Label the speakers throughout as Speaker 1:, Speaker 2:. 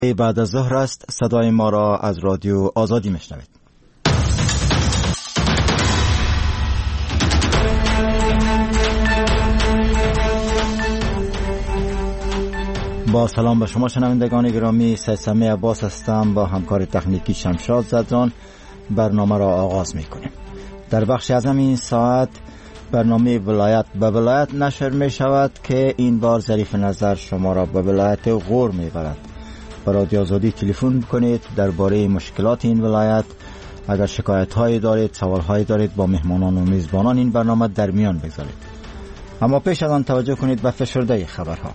Speaker 1: بعد از ظهر است. صدای ما را از رادیو آزادی میشنوید. با سلام به شما شنوندگان گرامی، سیسمه عباس هستم. با همکار تکنیکی شمشاد زدران برنامه را آغاز میکنیم. در بخش از این ساعت برنامه ولایت به ولایت نشر می شود که این بار ظریف نظر شما را به ولایت غور می برد. به رادیو آزادی تلفن کنید درباره مشکلات این ولایت. اگر شکایت هایی دارید، سوال هایی دارید، با مهمانان و میزبانان این برنامه در میان بگذارید. اما پیش از آن توجه کنید به فشرده خبرها.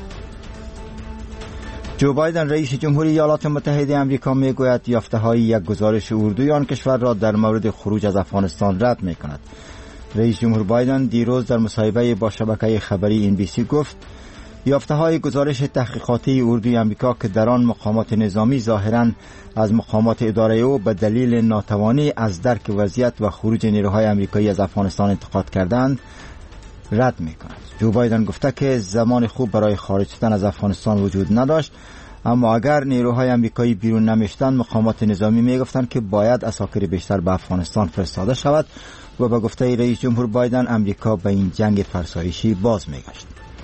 Speaker 1: جو بایدن رئیس جمهوری ایالات متحده آمریکا میگوید یافته‌های یک گزارش اردوی آن کشور را در مورد خروج از افغانستان رد میکند. رئیس جمهور بایدن دیروز در مصاحبه با شبکه خبری NBC گفت یافته‌های گزارش تحقیقاتی اردوی آمریکا که در آن مقامات نظامی ظاهراً از مقامات اداره او به دلیل ناتوانی از درک وضعیت و خروج نیروهای آمریکایی از افغانستان انتقاد کردند رد می‌کند. جو بایدن گفته که زمان خوب برای خارج شدن از افغانستان وجود نداشت، اما اگر نیروهای آمریکایی بیرون نمی‌شدند مقامات نظامی می‌گفتند که باید عساکر بیشتر به افغانستان فرستاده شود و به گفته رئیس جمهور بایدن آمریکا به این جنگ فرسایشی باز می‌گشت.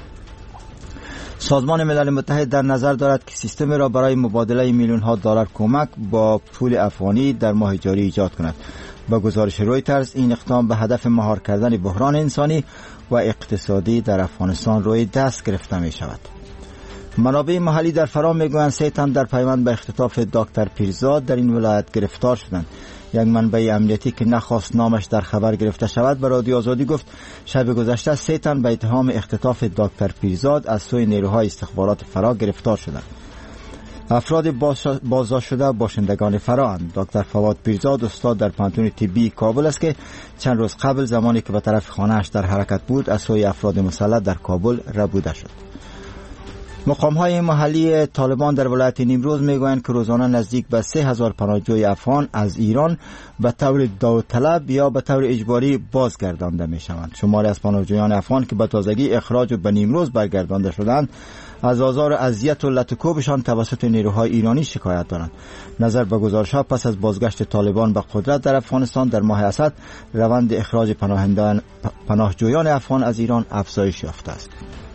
Speaker 1: سازمان ملل متحد در نظر دارد که سیستم را برای مبادله میلیون‌ها دلار کمک با پول افغانی در ماه جاری ایجاد کند. با گزارش رویترز این اقدام به هدف مهار کردن بحران انسانی و اقتصادی در افغانستان روی دست گرفته می شود. منابع محلی در فرا میگویند 3 تن در پیوند به اختطاف دکتر پیرزاد در این ولایت گرفتار شدند. یک منبع امنیتی که نخواست نامش در خبر گرفته شود به رادیو آزادی گفت شب گذشته 3 تن به اتهام اختطاف دکتر پیرزاد از سوی نیروهای استخبارات فرا گرفتار شدند. افراد بازداشت شده باشندگان فرااند. دکتر فواد پیرزاد استاد در پانتون طبی کابل است که چند روز قبل زمانی که به طرف خانه‌اش در حرکت بود از سوی افراد مسلح در کابل ربوده شد. مقام‌های محلی طالبان در ولایت نیمروز میگویند که روزانه نزدیک به 3000 پناهجوی افغان از ایران به طور داوطلب یا به طور اجباری بازگردانده میشوند. شماری از پناهجویان افغان که به تازگی اخراج و به نیمروز برگردانده شدند از آزار و اذیت و لط و کوبشان توسط نیروهای ایرانی شکایت دارند. نظر به گزارش‌ها پس از بازگشت طالبان به قدرت در افغانستان در ماه اسد روند اخراج پناهجویان افغان از ایران افزایش یافته است.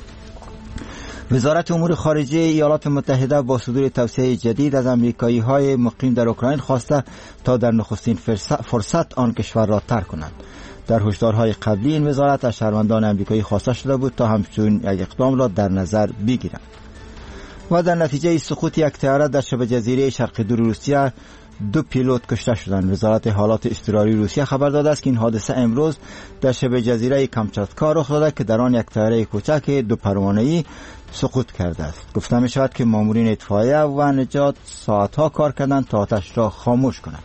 Speaker 1: وزارت امور خارجه ایالات متحده با صدور توصیه جدید از آمریکایی‌های مقیم در اوکراین خواسته تا در نخستین فرصت آن کشور را ترک کنند. در هشدارهای قبلی این وزارت از شهروندان آمریکایی خواسته شده بود تا همچون یک اقدام را در نظر بگیرند. و در نتیجه سقوط یک طیاره در شبه جزیره شرق دور روسیه 2 پیلوت کشته شدند. وزارت حالات اضطراری روسیه خبر داده است که این حادثه امروز در شبه جزیره کامچاتکا رخ داده که در آن یک طیاره کوچک 2 پروانه‌ای سقوط کرده است. گفته می شود که مامورین اطفائیه و نجات ساعتها کار کردند تا آتش را خاموش کنند.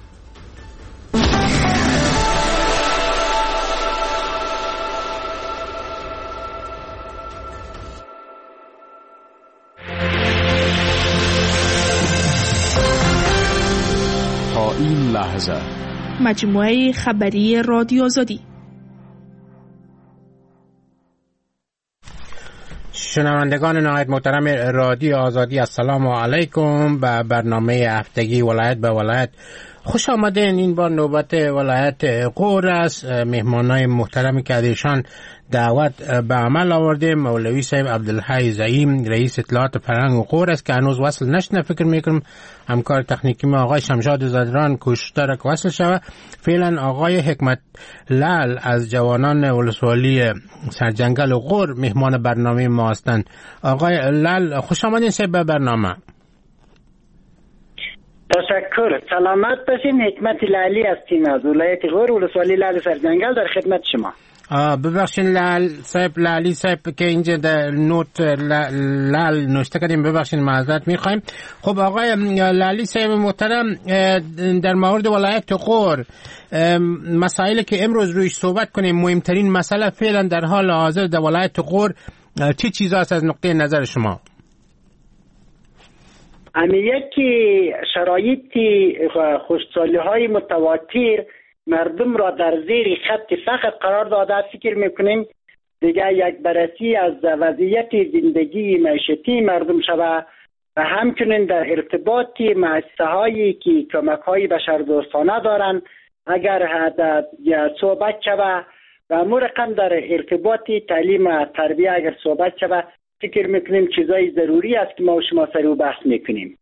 Speaker 2: تا این لحظه
Speaker 3: مجموعه خبری رادیو آزادی.
Speaker 4: شنوندگان نهایت محترم رادیو آزادی، السلام علیکم. به برنامه هفتگی ولایت به ولایت خوش آمدین. این بار نوبت ولایت غور است. مهمانای محترمی که ازشان دعوت به عمل آورده مولوی صاحب عبدالحی زعیم رئیس اطلاعات فرهنگ غور است که هنوز وصل نشده. فکر میکنم همکار تکنیکی ما آقای شمشاد زدران کوشش داره که وصل شود. فعلا آقای حکمت لال از جوانان ولسوالی سرجنگل غور مهمان برنامه ما هستند. آقای لال خوش آمدین صاحب به برنامه.
Speaker 5: تشکر. سلامت باشین. حکمت لالی هستیم از ولایت غور ولسوالی لال سرجنگل در خدمت شما.
Speaker 4: ببخشین لال صاحب، لالی صاحب که اینجا در نوت لال نوشته کردیم، ببخشین معذرت میخوایم. خب آقای لالی صاحب محترم، در مورد ولایت غور مسائلی که امروز رویش صحبت کنیم، مهمترین مسئله فعلا در حال حاضر در ولایت غور چه چیزاست از نقطه نظر شما؟
Speaker 5: یکی شرایط خوشسالی های متواتر مردم را در زیر خط فقر قرار داده. فکر میکنیم دیگه یک بررسی از وضعیت زندگی معیشتی مردم شود و همچنین در ارتباطی مؤسسه‌هایی که کمک‌های بشردوستانه دارند اگر صحبت شود و امور رقم در ارتباطی تعلیم و تربیه اگر صحبت شود فکر میکنیم چیزای ضروری است که ما و شما سر او بحث میکنیم.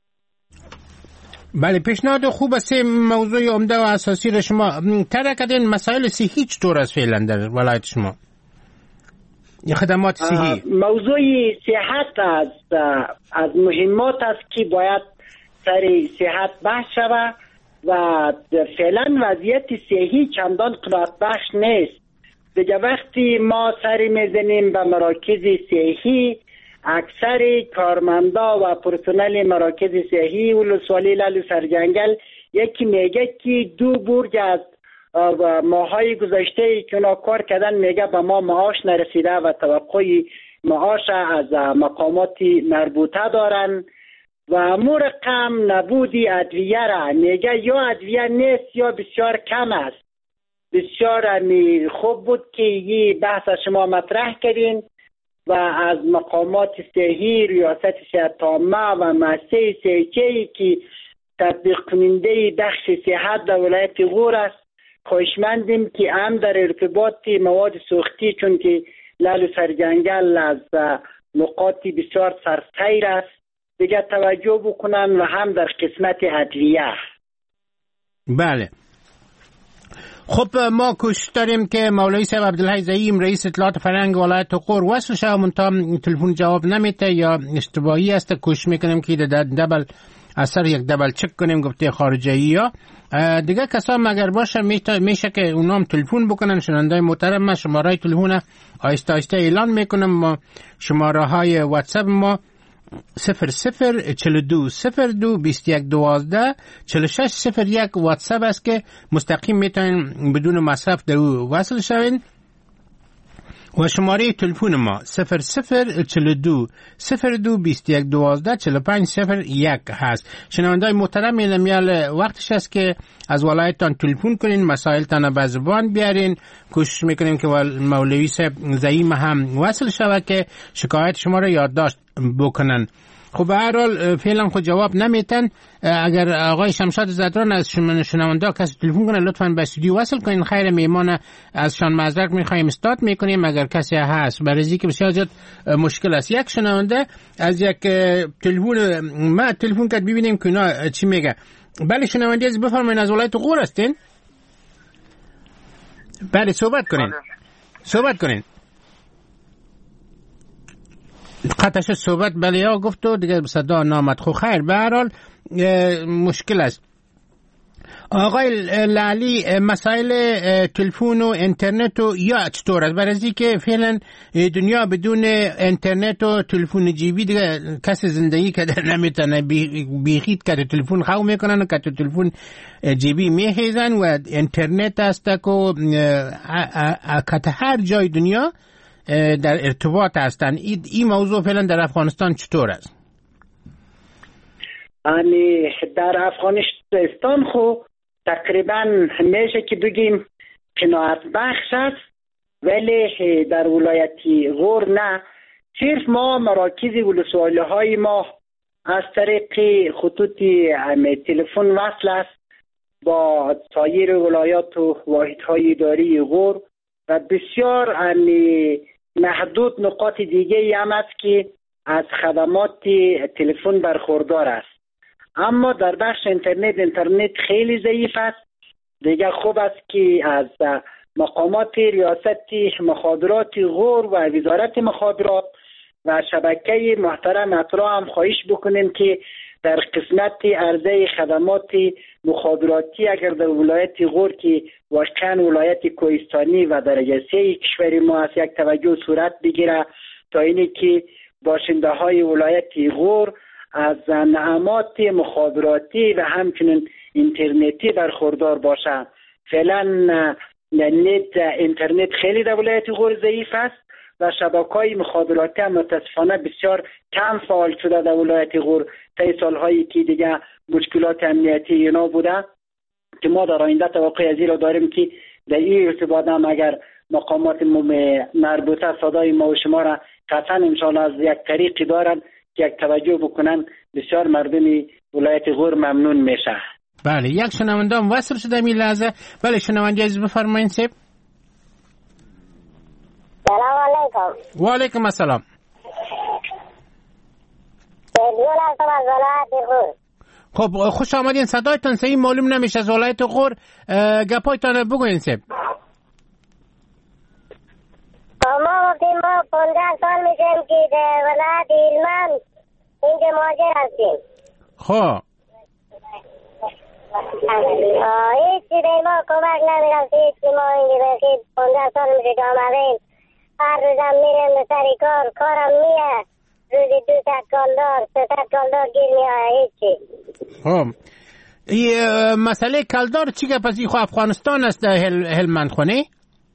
Speaker 4: بله، پیشنهاد خوب است. موضوع عمده و اساسی را شما طرح کردین. مسائل صحی چطور است فعلا در ولایت شما؟ خدمات صحی.
Speaker 5: موضوع صحت از مهمات است که باید سر صحت بحث شود و فعلا وضعیت صحی چندان قناعت بخش نیست. دیگه وقتی ما سر میزنیم به مراکز صحی، اکثر کارمندا و پرسنل مراکز صحی ولسوالی لالو سرجنگل یکی میگه که 2 برج از ماهای گذشته که اونا کار کردن میگه به ما معاش نرسیده و توقع معاش از مقامات مربوطه دارن و امور رقم نبودی ادویه را میگه یا ادویه نیست یا بسیار کم است. بسیار خوب بود که یه بحث شما مطرح کردین و از مقامات صحی، ریاست صحت عامه و مؤسسه صحی که تطبیق کننده بخش صحت در ولایت غور است خواهشمندیم که هم در ارتباط مواد سوختی، چون که لالو سرجنگل از نقاط بسیار سرسیر است، دیگه توجه بکنن و هم در قسمت ادویه.
Speaker 4: بله. خب ما کوشش داریم که مولوی صاحب عبدالحی زعیم رئیس اطلاعات فرهنگ ولایت غور وصل شه، منتها تلفن جواب نمیده یا اشتباهی است. کوشش میکنیم که دبل اثر یک دبل چک کنیم گفته خارجی ها دیگه کسا مگر باشه میشه که اونام تلفن بکنن. شنونده محترم، من شماره تلفن آیسته آیسته اعلان میکنم. ما شماره های واتساپ ما 00420221124601 واتساپ است که مستقیم میتونین بدون مصرف در او وصل شوین و شماره تلفن ما 00420221124501 هست. شنوندای محترم، میال وقتش است که از ولایتان تلفن کنین، مسائلتان به زبان بیارین. کوشش میکنیم که مولوی صاحب زعیم هم وصل شود که شکایت شما را یادداشت بکنن. خب به هر حال فعلا خود جواب نمیتن. اگر آقای شمشاد زدران از شنونده کسی تلفن کنه لطفاً به استودیو وصل کنین. خیر میمان از شان معذرت میخوایم استاد میکنیم اگر کسی هست، برای که بسیار زیاد مشکل است. یک شنونده از یک تلفن ما تلفن کرد ببینیم که اینا چی میگه. بله شنونده از بفرمایید، از ولایت غور هستین؟ بله صحبت کنین. قطعش صحبت بله ها گفت و دیگه صدا نامد. خو خیر به هر حال مشکل است. آقای لالی، مسائل تلفن و اینترنت و یا چطور است؟ برای که فعلا دنیا بدون اینترنت و تلفن جیبی دیگه کسی زندگی کرده نمیتونه. بیخید که تلفن خو میکنن و که تلفن جیبی میخیزن و اینترنت است که هر جای دنیا در ارتباط هستن. این موضوع فعلا در افغانستان چطور است؟
Speaker 5: در افغانستان خو تقریبا میشه که بگیم قناعت بخش است، ولی در ولایت غور نه. صرف ما مراکز ولسوالی های ما از طریق خطوط تلفن وصل است با سایر ولایات و واحدهای اداری غور و بسیار محدود نقاط دیگه هم است که از خدمات تلفن برخوردار است. اما در بخش اینترنت خیلی ضعیف است. دیگه خوب است که از مقامات ریاست مخابرات غور و وزارت مخابرات و شبکه محترم اطراع هم خواهش بکنیم که در قسمت عرضه خدمات مخابراتی اگر در ولایت غور که واقعا ولایت کوهستانی و درجه 3 کشور ما است یک توجه صورت بگیره تا اینی که باشنده های ولایت غور از نعمات مخابراتی و همچنین اینترنتی برخوردار باشه. فعلا اینترنت خیلی در ولایت غور ضعیف است و شبکه‌های مخابراتی هم متاسفانه بسیار کم فعال شده در ولایت غور طی سال‌هایی که دیگه مشکلات امنیتی اینا بوده که ما در آینده توقع از این را داریم که در این ارتباط هم اگر مقامات مربوطه صدای ما و شما را قطعا انشاءالله از یک طریقی دارن که یک توجه بکنن بسیار مردم ولایت غور ممنون میشه.
Speaker 4: بله یک شنونده هم وصل شده می لحظه. بله شنونده عزیز بفرمایید سیب.
Speaker 6: سلام علیکم.
Speaker 4: و علیکم السلام. خب خوش آمدین. صدایتان صحیح معلوم نمیشه از ولایت غور. گپایتان بگوین سیب.
Speaker 6: ما گفتیم ما 15 سال میشیم که در ولایت هلمند اینجا مهاجر هستیم.
Speaker 4: خب
Speaker 6: هیچ چیزی ما کمک نمیرسید. هیچ چی ما اینجا که 15 سال میشه که آمدیم. هر روزم میرم سری کارم میه. روزی 200 کالدار 300 کالدار گیر میه. هیچی.
Speaker 4: خب این مسئله کالدار چی که پس خو افغانستان است در هلمند خونه؟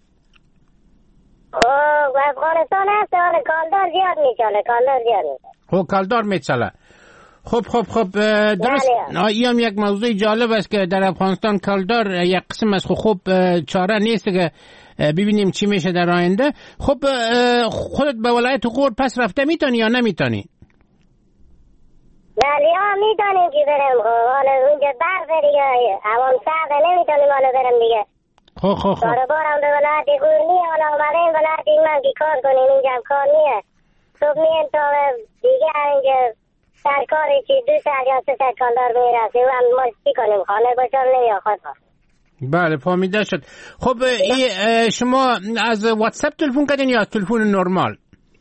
Speaker 6: افغانستان هست ولی کالدار زیاد میچاله.
Speaker 4: خب کالدار میچاله. خب درست. این هم یک موضوع جالب است که در افغانستان کالدار یک قسم است. خب چاره نیست که ببینیم چی میشه در آینده. خب خودت به ولایت غور پس رفته میتونی یا نمیتونی؟
Speaker 6: بله میتونیم که برم. حالا اونجا برف دیگه هوام سرده نمیتونیم حالا برم دیگه.
Speaker 4: خب
Speaker 6: بارم به ولایت غور نیه. حالا اومدیم ولایت هلمند که کار کنیم. اینجا هم کار نیه. صبح میم تا دیگه اینجا سرکاری چی 200 یا 300 کالدار میرسیم. و ما چی کنیم؟ خانه بچار نمیاد خود.
Speaker 4: بله فهمیده شد. خب شما از واتساپ تلفن کردین یا از تلفن نرمال؟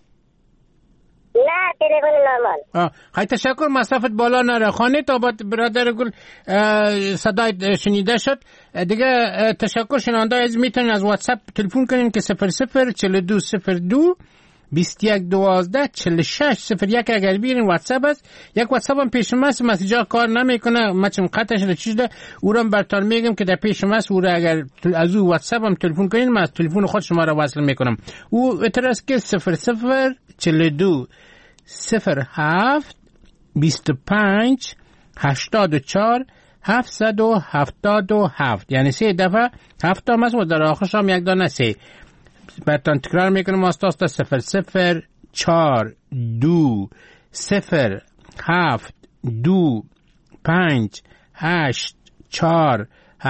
Speaker 6: نه تلفن نرمال.
Speaker 4: خیلی تشکر. مصرفت بالا نره. خانه تا برادر گل صدای شنیده شد دیگه. تشکر. شنونده از میتونین از واتساپ تلفن کنین که 004202 2112 4601. اگر بیرین واتساپ است. یک واتساپ هم پیش ماست مسیجا کار نمیکنه. مچم قطع شده چیز ده. او رو براتون میگم که در پیش ماست. او رو اگر از او واتساپ هم تلفن کنین من از تلفن خود شما رو وصل میکنم. او اعتراض که 0042 07 25 84 777. یعنی 3 دفعه 7 هم است و در آخرش هم یک دانه 3. براتون تکرار میکنم. آستا 0042 07 25 84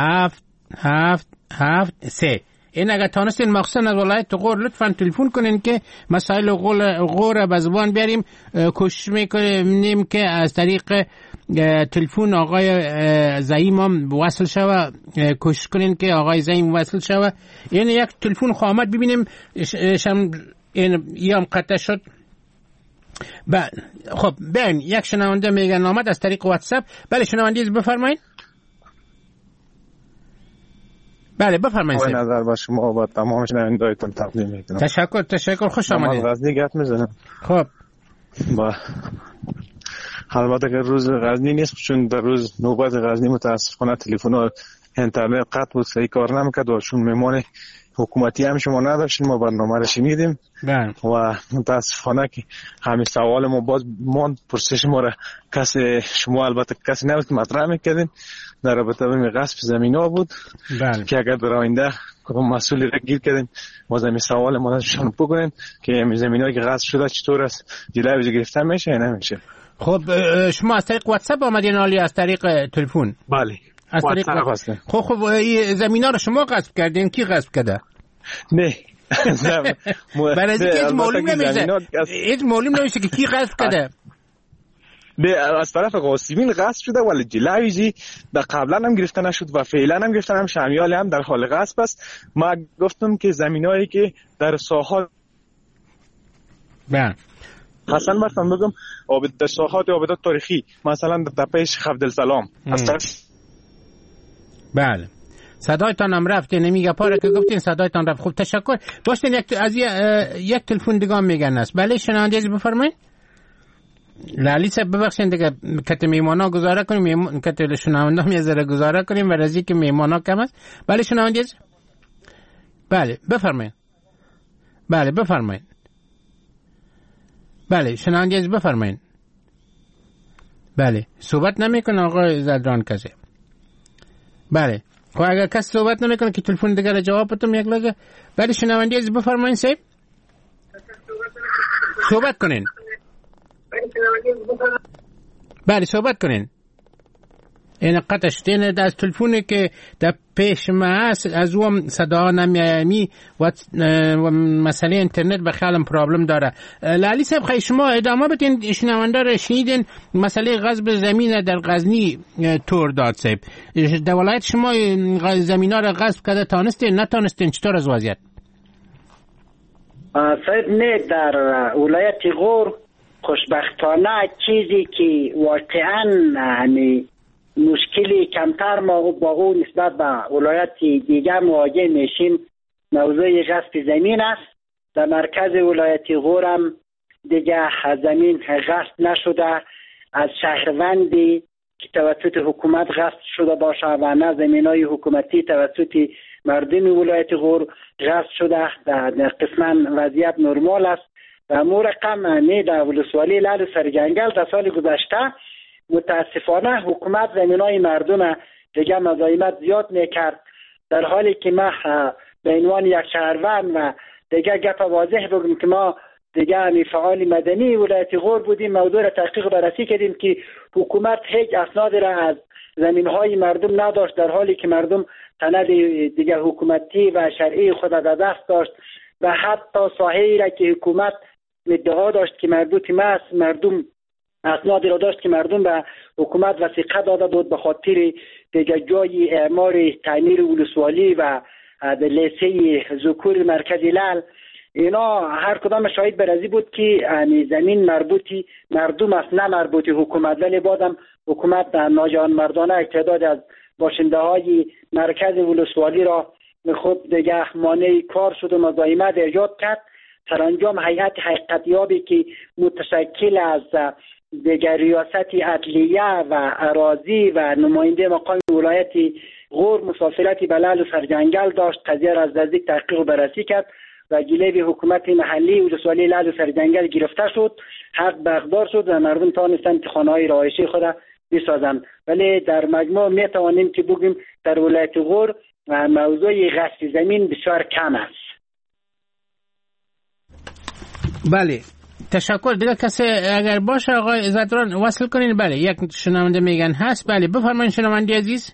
Speaker 4: 777. این اگر تانستین مخصوصا از ولایت غور لطفا تلفن کنین که مسائل غور به زبان بیاریم. کوشش میکنیم که از طریق تلفن آقای زعیم هم وصل شوه. کوشش کنین که آقای زعیم وصل شوه. یعنی یک تلفن خواهد ببینیم این هم قطع شد. خب بین یک شنونده میگن آمد از طریق واتساپ. بله شنونده بفرمایید. بله بفرمایید.
Speaker 7: با نظر با شما با تمام شنوندهایتون تقدیم میکنم.
Speaker 4: تشکر. خوش آمدید.
Speaker 7: غزنی گپ میزنم.
Speaker 4: خب
Speaker 7: با البته که روز غزنی نیست چون در روز نوبت غزنی متاسفانه تلفن و اینترنت قطع بود. صحیح کار نمیکرد و چون میمون حکومتی هم شما نداشتیم ما برنامه رو شنیدیم. و متاسفانه که همین سوال ما باز پرسش ما را شما البته کسی نبود مطرح میکردین در رابطه با غصب زمینا بود. که اگر در آینده کدام مسئولی را گیر کردین باز همین سوال ما را شما بکنین که همین زمینایی که غصب شده چطور است جلوی گرفته میشه یا نمیشه.
Speaker 4: خب شما از طریق واتساپ آمدین عالی از طریق تلفن؟
Speaker 7: بله
Speaker 4: از طریق واتساپ. خب این زمینا رو شما غصب کردین؟ کی غصب کرده؟
Speaker 7: نه
Speaker 4: برای اینکه هیچ معلوم نمیشه که کی غصب کرده.
Speaker 7: از طرف قاسمین غصب شده ولی جلویجی در قبلا هم گرفته نشد و فعلا هم گرفته هم شمیال هم در حال غصب است. ما گفتم که زمینایی که در ساحات حسن برتون بگم در ساحات آبادات تاریخی مثلا در تپه شیخ عبدالسلام
Speaker 4: بله صدایتان هم رفت. نمیگه پاره که گفتین صدایتان رفت. خوب تشکر. باشین یک تلفن دیگه میگن است. بله شنونده عزیز بفرمایید. لالی صاحب ببخشید دیگه کت میمانا گزاره کنیم کت شنونده هم یه ذره گزاره کنیم و رازی که میمانا کم است. بله شنونده عزیز. بله بفرمایید. بله بفرمایید. بله شنونده عزیز بفرمایید. بله صحبت نمیکنه آقای زدران کسی. بله خب اگر کسی صحبت نمیکنه که تلفن دیگه را جواب بدم یک لحظه. بله شنونده عزیز بفرمایید صاحب. صحبت کنین. بله صحبت کنین. این قطع شدین از تلفونی که در پیش ما هست از اون صدا نمیامی و مسئله اینترنت به خیالم پرابلم داره. لالی صاحب خیلی شما ادامه بدین. شنونده را شنیدین مسئله غصب زمین در غزنی طور داد صاحب. در ولایت شما زمین ها را غصب کرده تانستین نتانستین چطور از وضعیت؟
Speaker 5: صاحب نه در ولایت غور خوشبختانه چیزی که واقعا مشکلی کمتر ما با اون نسبت به ولایت دیگر مواجه میشیم موضوع غصب زمین است. در مرکز ولایت غور هم دیگه زمین غصب نشده از شهروندی که توسط حکومت غصب شده باشه و نه زمینای حکومتی توسط مردم ولایت غور غصب شده. در قسما وضعیت نرمال است. و امور رقم در ولسوالی لعل سرجنگل در سال گذشته متاسفانه حکومت زمینای مردم دیگه مزاحمت زیاد میکرد، در حالی که ما به عنوان یک شهروند و دیگه گپ واضح بگم که ما دیگه فعال مدنی ولایت غور بودیم، موضوع را تحقیق بررسی کردیم که حکومت هیچ اسناد را از زمینهای مردم نداشت، در حالی که مردم سند دیگه حکومتی و شرعی خود را دست داشت و حتی ساحه‌ای را که حکومت ادعا داشت که مربوط است مردم اسناد را داشت که مردم به حکومت وثیقه داده بود به خاطر دیگه جای اعمار تعمیر ولسوالی و لیسه ذکور مرکز لعل. اینا هر کدام شاهد برازی بود که زمین مربوطی مردم است نه مربوطی حکومت، ولی بازم حکومت ناجان مردانه تعداد از باشنده های مرکز ولسوالی را خود دیگه مانع کار شد و مزاحمت ایجاد کرد. سرانجام هیئت حقیقتیابی که متشکل از دیگر ریاست عدلیه و اراضی و نماینده مقام ولایت غور مسافرتی به لعل و سرجنگل داشت، قضیه را از نزدیک تحقیق و بررسی کرد و جلوی حکومت محلی ولسوالی لعل و سرجنگل گرفته شد، حق به اقدار شد و مردم توانستند خانه‌های رهایشی خود بسازند. ولی در مجموع می توانیم که بگیم در ولایت غور موضوع غصب زمین بسیار کم است.
Speaker 4: بله تشکر. دیگه کسی اگر باشه آقای زدران وصل کنین. بله یک شنونده میگن هست. بله بفرمایید شنونده عزیز.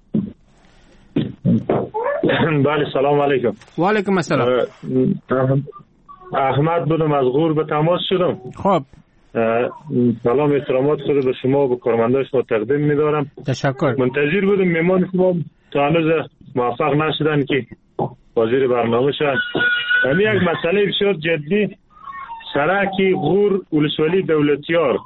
Speaker 8: بله سلام علیکم.
Speaker 4: و علیکم السلام.
Speaker 8: احمد بودم از غور به تماس شدم.
Speaker 4: خب
Speaker 8: سلام احترامات خود به شما و به کارمندان شما تقدیم می‌دارم.
Speaker 4: تشکر.
Speaker 8: منتظر بودم میمان شما تا هنوز موفق نشدن که حاضر برنامه شدن. همین یک مسئله بسیار جدی سرک غور ولسوالی دولتیار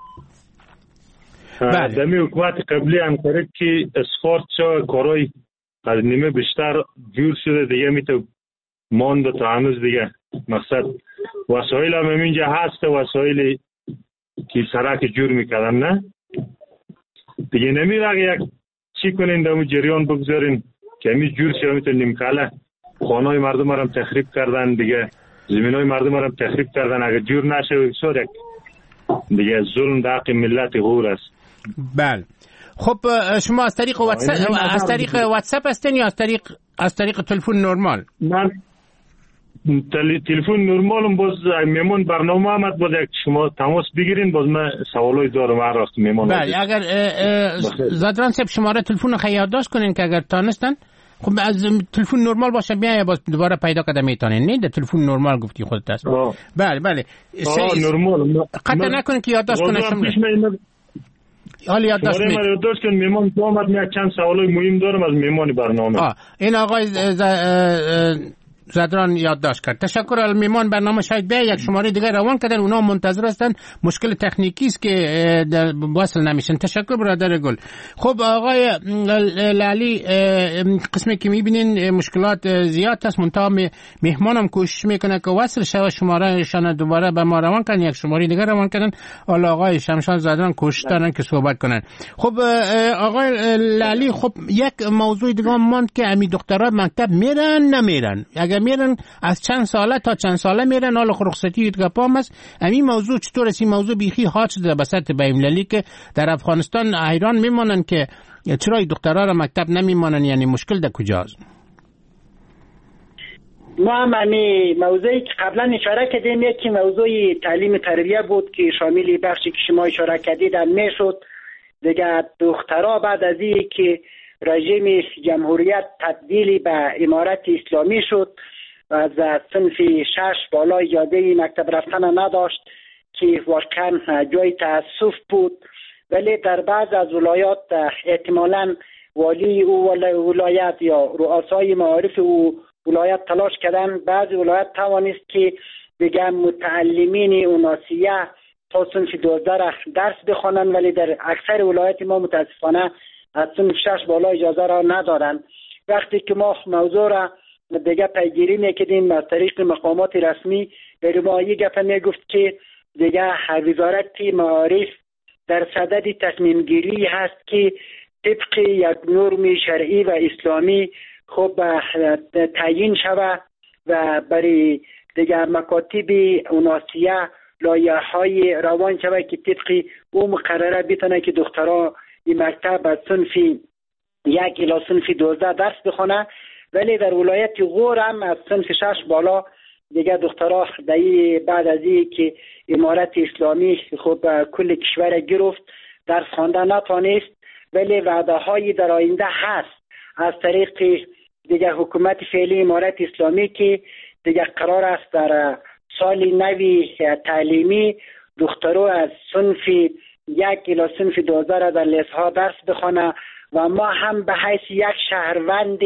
Speaker 8: دمی حکومت قبلی هم کرد که اسفارت شد کارای از نیمه بیشتر جور شده دیگه میتو مانده تا هنوز دیگه مقصد وسایل هم اینجا هست وسایلی که سرک جور میکردن نه دیگه نمیره یک چی کنین دمو جریان بگذارین که همی جور شده میتو نیمکاله خانهای مردم هم تخریب کردن دیگه زمینای مردم هم تخریب کردن اگر جور نشه بسیار یک دیگه ظلم در حق ملت غور است.
Speaker 4: بله خب شما از طریق واتساپ هستین یا از طریق تلفن نرمال؟
Speaker 8: من تلفن نرمالم باز میمون برنامه آمد باز شما تماس بگیرین باز من سوالای دارم هر وقت میمون.
Speaker 4: بله اگر زدران صاحب شماره تلفن خیلی یادداشت کنین که اگر تانستن خب از تلفن نرمال باشه بیا باز دوباره پیدا کنه میتونین. نه ده تلفن نرمال گفتی خودت است. بله
Speaker 8: نرمال
Speaker 4: قطع نکنین که یادداشت کنه شما. حالا یادداشت
Speaker 8: میکنم. یادداشت کنم میمان تو آمد یک چند سوالای مهم دارم از میمان برنامه.
Speaker 4: این آقای زدران یادداشت کرد. تشکر. المیمان برنامه شاید به یک شماره دیگه روان کردن اونا منتظر هستن مشکل تکنیکی است که وصل نمیشن. تشکر برادر گل. خب آقای لالی قسمی که میبینین مشکلات زیاد است منتها مهمانم کوشش میکنه که وصل شوه شماره شان دوباره به ما روان کنن یک شماره دیگه روان کردن. حالا آقای شمشان زدران کوشش دارن که صحبت کنن. خب آقای لالی خب یک موضوع دیگه ماند که امی دخترها مکتب میرن نمیرن. اگر میرن از چند ساله تا چند ساله میرن حالا رخصتی گپام است. همین موضوع چطور است؟ این موضوع بیخی هات شده به سطح بین‌المللی که در افغانستان حیران میمونن که چرا دخترها را مکتب نمیمونن، یعنی مشکل در کجاست؟
Speaker 5: ما هم موضوعی که قبلا اشاره کردیم یکی موضوع تعلیم تربیه بود که شامل بخشی که شما اشاره کردید میشد. دیگه دخترها بعد از این که رژیم جمهوریت تبدیل به امارت اسلامی شد و از صنف 6 بالا اجازه مکتب رفتن نداشت که واقعا جای تاسف بود، ولی در بعض از ولایات احتمالاً والی او ولایت یا رؤسای معارف او ولایت تلاش کردن، بعضی ولایت توانست که دیگه متعلمین اوناسیه تا صنف 12 را درس بخوانن، ولی در اکثر ولایت ما متاسفانه از صنف 6 بالا اجازه را ندارن. وقتی که ما موضوع را دیگه پیگیری میکردیم از طریق مقامات رسمی، برای ما یک گپ میگفت که دیگه وزارت معارف در صدد تصمیم گیری هست که طبق یک نرم شرعی و اسلامی خوب تعیین شود و برای دیگر مکاتب اوناسیه لایحه های روان شود که طبق او مقرره بتونه که دخترها این مکتب از صنف 1 الی صنف 12 درس بخونه، ولی در ولایت غور هم از صنف 6 بالا دیگه دخترها بعد از این که امارت اسلامی خوب کل کشور گرفت درس خواندن نتوانست، ولی وعده هایی در آینده هست از طریق دیگه حکومت فعلی امارت اسلامی که دیگه قرار است در سال نوی تعلیمی دخترها از صنف 1 الی صنف 12 را در لیسها درس بخونه و ما هم به حیث یک شهروند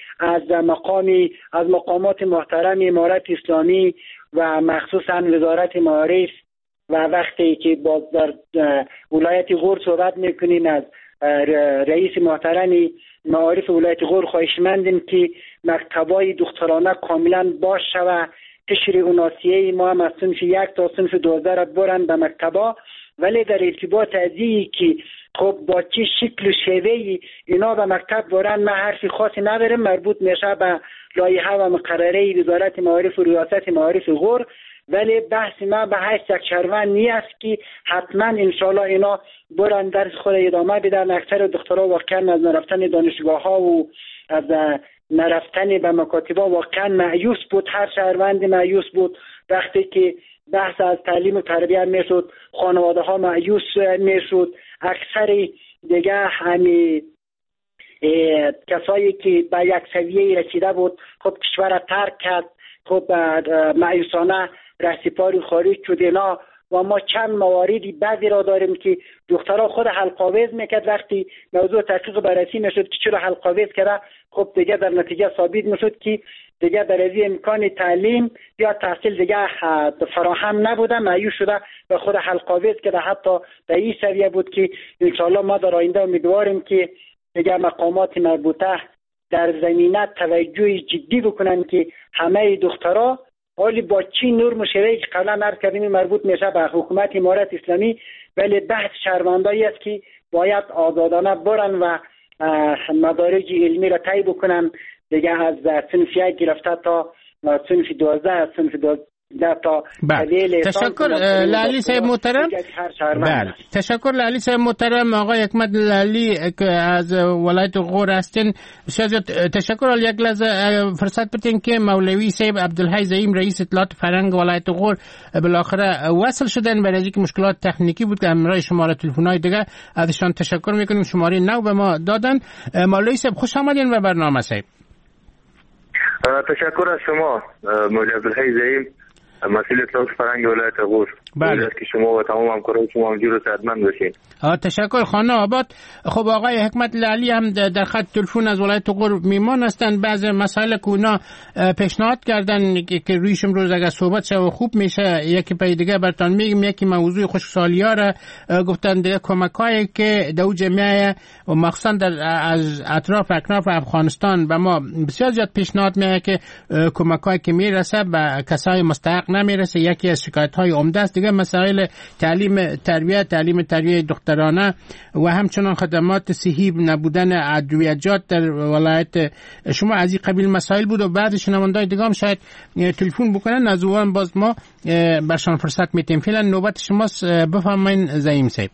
Speaker 5: از مقامات محترم امارت اسلامی و مخصوصا وزارت معارف و وقتی که باز در ولایت غور صحبت میکنیم از رئیس محترم معارف ولایت غور خواهشمندیم که مکتبای دخترانه کاملا باز شود، قشر اوناسیه ما هم از صنف 1 تا صنف 12 را برن به مکتبا، ولی در ارتباط از این که خب با چه شکل و شیوهی اینا به مکتب برن ما حرفی خاصی نداریم، مربوط میشه به لایحه و مقرره وزارت معارف و ریاست معارف غور، ولی بحث ما به حیث یک شهروند نیست که حتما انشالله اینا برن درس خود ادامه بدن. اکثر دخترها واقعا از نرفتن دانشگاه ها و از نرفتن به مکاتب ها واقعا مایوس بود، هر شهروند مایوس بود. وقتی که بحث از تعلیم و تربیت میشد خانواده ها مایوس میشد، اکثر دیگه همین کسایی که به یک سویه رسیده بود خب کشور را ترک کرد، خب مایوسانه رهسپار خارج شد اینا. و ما چند مواردی بعضی را داریم که دخترها خود حلقاویز میکرد، وقتی موضوع تحقیق بررسی میشد که چرا حلقاویز کرده خب دیگه در نتیجه ثابت میشد که دیگه برای امکان تعلیم یا تحصیل دیگه فراهم نبوده، مایوس شده و خود حلقاویز کرده. حتی در این سویه بود که انشاءالله ما در آینده امیدواریم که دیگه مقامات مربوطه در زمینه توجه جدی بکنن که همه دخترها حالی با چی نرم و شیوهی که قبلا عرض کردیم مربوط میشه به حکومت امارت اسلامی، ولی بحث شهروندایی است که باید آزادانه برن و مدارج علمی را طی بکنن دیگه از صنف 1 گرفته تا صنف 12 صنف 12 تا
Speaker 4: تشکر لالی صاحب محترم. بله تشکر لالی صاحب محترم. آقای حکمت لالی که از ولایت غور هستین بسیار تشکر. یک لحظه فرصت بدین که مولوی صاحب عبدالحی زعیم رئیس اطلاعات فرهنگ ولایت غور بالاخره وصل شدن، برای اینکه مشکلات تکنیکی بود که همراه شماره تلفن‌های دیگه ازشان تشکر میکنیم، شماره نو به ما دادن. مولوی صاحب خوش آمدین به برنامه صاحب.
Speaker 9: تشکر از شما مولوی عبدالحی زعیم مسئول اطلاعات فرهنگ ولایت غور.
Speaker 4: بله
Speaker 9: که شما و تمام همکاران شما همجور و صحتمند باشین.
Speaker 4: تشکر خانه آباد. خب آقای حکمت لالی هم در خط تلفن از ولایت غور میمان هستن. بعضی مسائل که اونا پیشنهاد کردن که رویشم روز اگر صحبت شه و خوب میشه یکی پای دیگه براتون میگم. یکی موضوع خشکسالی‌ها را گفتن دیگه کمکایی که دو جمعیه و مخصوصا در از اطراف اکناف افغانستان به ما بسیار زیاد پیشنهاد میاد که کمکایی که میرسه به کسای مستحق نمیرسه. یکی از شکایت‌های عمده است. دیگه مسائل تعلیم تربیت دخترانه و همچنان خدمات صحی نبودن ادویه‌جات در ولایت شما از این قبیل مسائل بود و بعد شنوندای دیگه هم شاید تلفن بکنن از اون باز ما برشان فرصت میتیم. فعلا نوبت شماست، بفرمایید زعیم صاحب.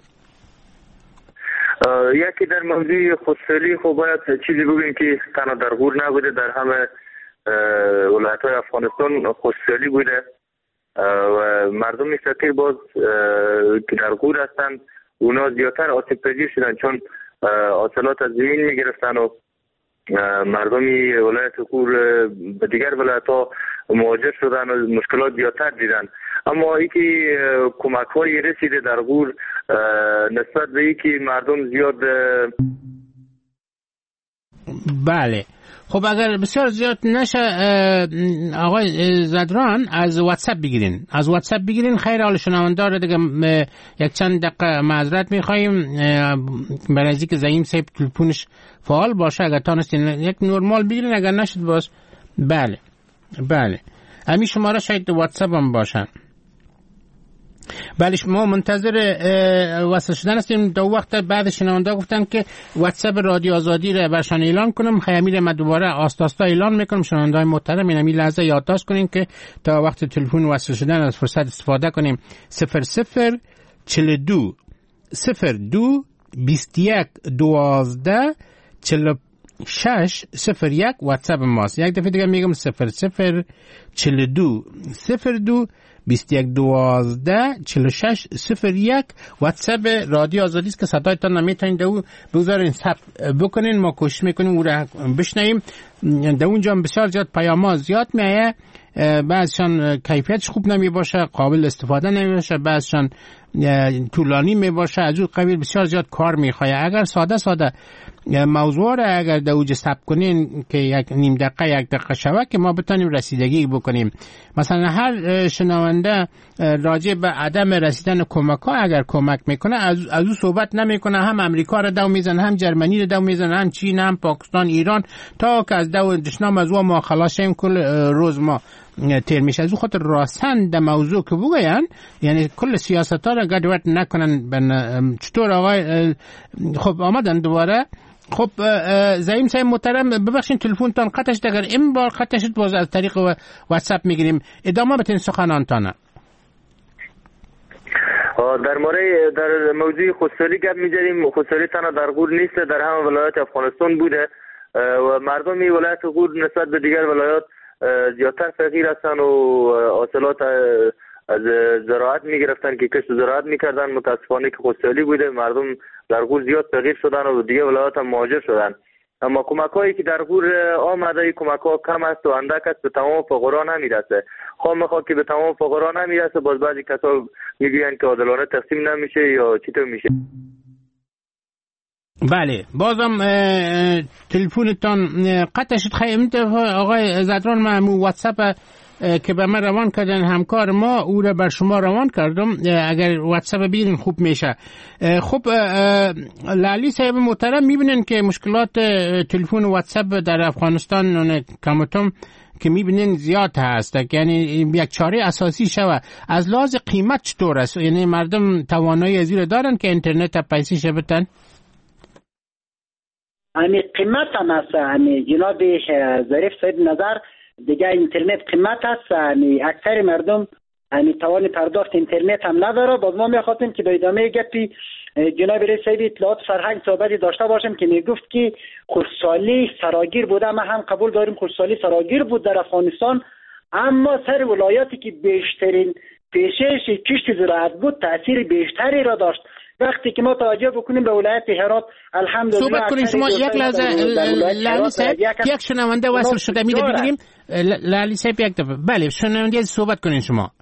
Speaker 9: یکی در موضوع خودسالی خب باید چیزی بگیم که تنها در غور نبوده، در همه ولایت‌های افغانستان خشکسالی بوده و مردم فقیر باز که در غور هستند اونا زیادتر آسیب پذیر شدن، چون حاصلات از زمین میگرفتن و مردمی ولایت غور به دیگر ولایت‌ها مهاجر شدن و مشکلات زیادتر دیدن. اما اینکه کمک‌هایی رسیده در غور نسبت به اینکه مردم زیاد
Speaker 4: بله. خب اگر بسیار زیاد نشه آقای زدران از واتساپ بگیرین خیر حال شنونده را دیگه یک چند دقیقه معذرت میخواییم برای از اینکه زعیم صاحب تلفنش فعال باشه، اگر تانستین یک نورمال بگیرین، اگر نشد باز بله همین شماره شاید واتساپ هم باشن. بله ما منتظر وصل شدن هستیم. دو وقت بعد شنونده گفتن که واتساپ رادیو آزادی رو برشان اعلان کنم، خیلی من دوباره آستاستا اعلان میکنم. شنونده های محترم این لحظه یادداشت کنین که تا وقت تلفن وصل شدن از فرصت استفاده کنیم. 0042 02 21 12 4601 واتساپ ماست. یک دفعه دیگه میگم 0042 02 21 12 46 01 واتساپ رادیو آزادی است که صدایتان نمیتونین دو بگذارین ثبت بکنین. ما کوشش میکنیم او را بشنویم. در اونجا بسیار زیاد پیام‌ها زیاد میایه، بعضشان کیفیتش خوب نمی باشه، قابل استفاده نمی باشه، بعضشان طولانی می باشه، از اون قبیل بسیار زیاد کار میخواد. اگر ساده موضوع را اگر در اوج ثبت کنین که یک نیم دقیقه یک دقیقه شوه که ما بتونیم رسیدگی بکنیم. مثلا هر شنونده راجع به عدم رسیدن کمک ها اگر کمک میکنه از او صحبت نمیکنه، هم امریکا را دو میزنه، هم جرمنی را دو میزنه، هم چین، هم پاکستان، ایران، تا که از دو دشنام از او ما خلاص شیم کل روز ما تیر میشه. از او خاطر راستن در موضوع که بگوین، یعنی کل سیاست ها را گدوت نکنن. چطور آقای خب آمدن دوباره؟ خب زعیم صاحب محترم ببخشید تلفنتان قطع شد، اگر این بار قطع شد باز از طریق واتساپ میگیریم. ادامه بتین سخنانتانه.
Speaker 9: در مورد در موضوع خودسالی گپ می‌زدیم. خودسالی تنها در غور نیست، در همه ولایات افغانستان بوده و مردمی ولایت غور نسبت به دیگر ولایات زیادتر فقیر هستن و حاصلات از زراعت میگرفتن که کسب زراعت میکردن. متاسفانه که خودسالی بوده، مردم در غور زیاد فقیر شدن و دیگه ولایات هم مهاجر شدن. اما کمک‌هایی که در غور آمده کمک‌ها کم است و اندک است، به تمام فقرا نمیرسه. میخواد که به تمام فقرا نمیرسه، باز بعضی کسا میگوین که عادلانه تقسیم نمیشه یا چطور میشه.
Speaker 4: بله بازم تلفنتان قطع شد. خیلی آقای زدران من واتساپ که به من روان کردن همکار ما او را بر شما روان کردم، اگر واتساپ ببینین خوب میشه. خب لالی صاحب محترم میبینن که مشکلات تلفن و واتساپ در افغانستان کمتم که میبینین زیاد هست، یعنی یک چاره اساسی شوه. از لحاظ قیمت چطور است؟ یعنی مردم توانایی از این دارن که اینترنت پیسه شبتن؟
Speaker 5: قیمت هم است جناب ظریف صاحب نظر دیگه اینترنت قیمت است. اکثر مردم توان پرداخت اینترنت هم نداره. باز ما میخواستیم که به ادامه گپی جناب رئیس صاحب اطلاعات فرهنگ صحبتی داشته باشیم که میگفت که خشکسالی فراگیر بوده. ما هم قبول داریم خشکسالی فراگیر بود در افغانستان، اما سر ولایاتی که بیشترین پیشش کشت زراعت بود تاثیر بیشتری را داشت. وقتی که ما توجه بکنیم به ولایت هرات الحمدلله
Speaker 4: صحبت کنیم. شما یک لحظه لالی صاحب یک شنونده وصل شده میده بگیریم. لالی صاحب یک دفعه بله شنونده صحبت کنین شما.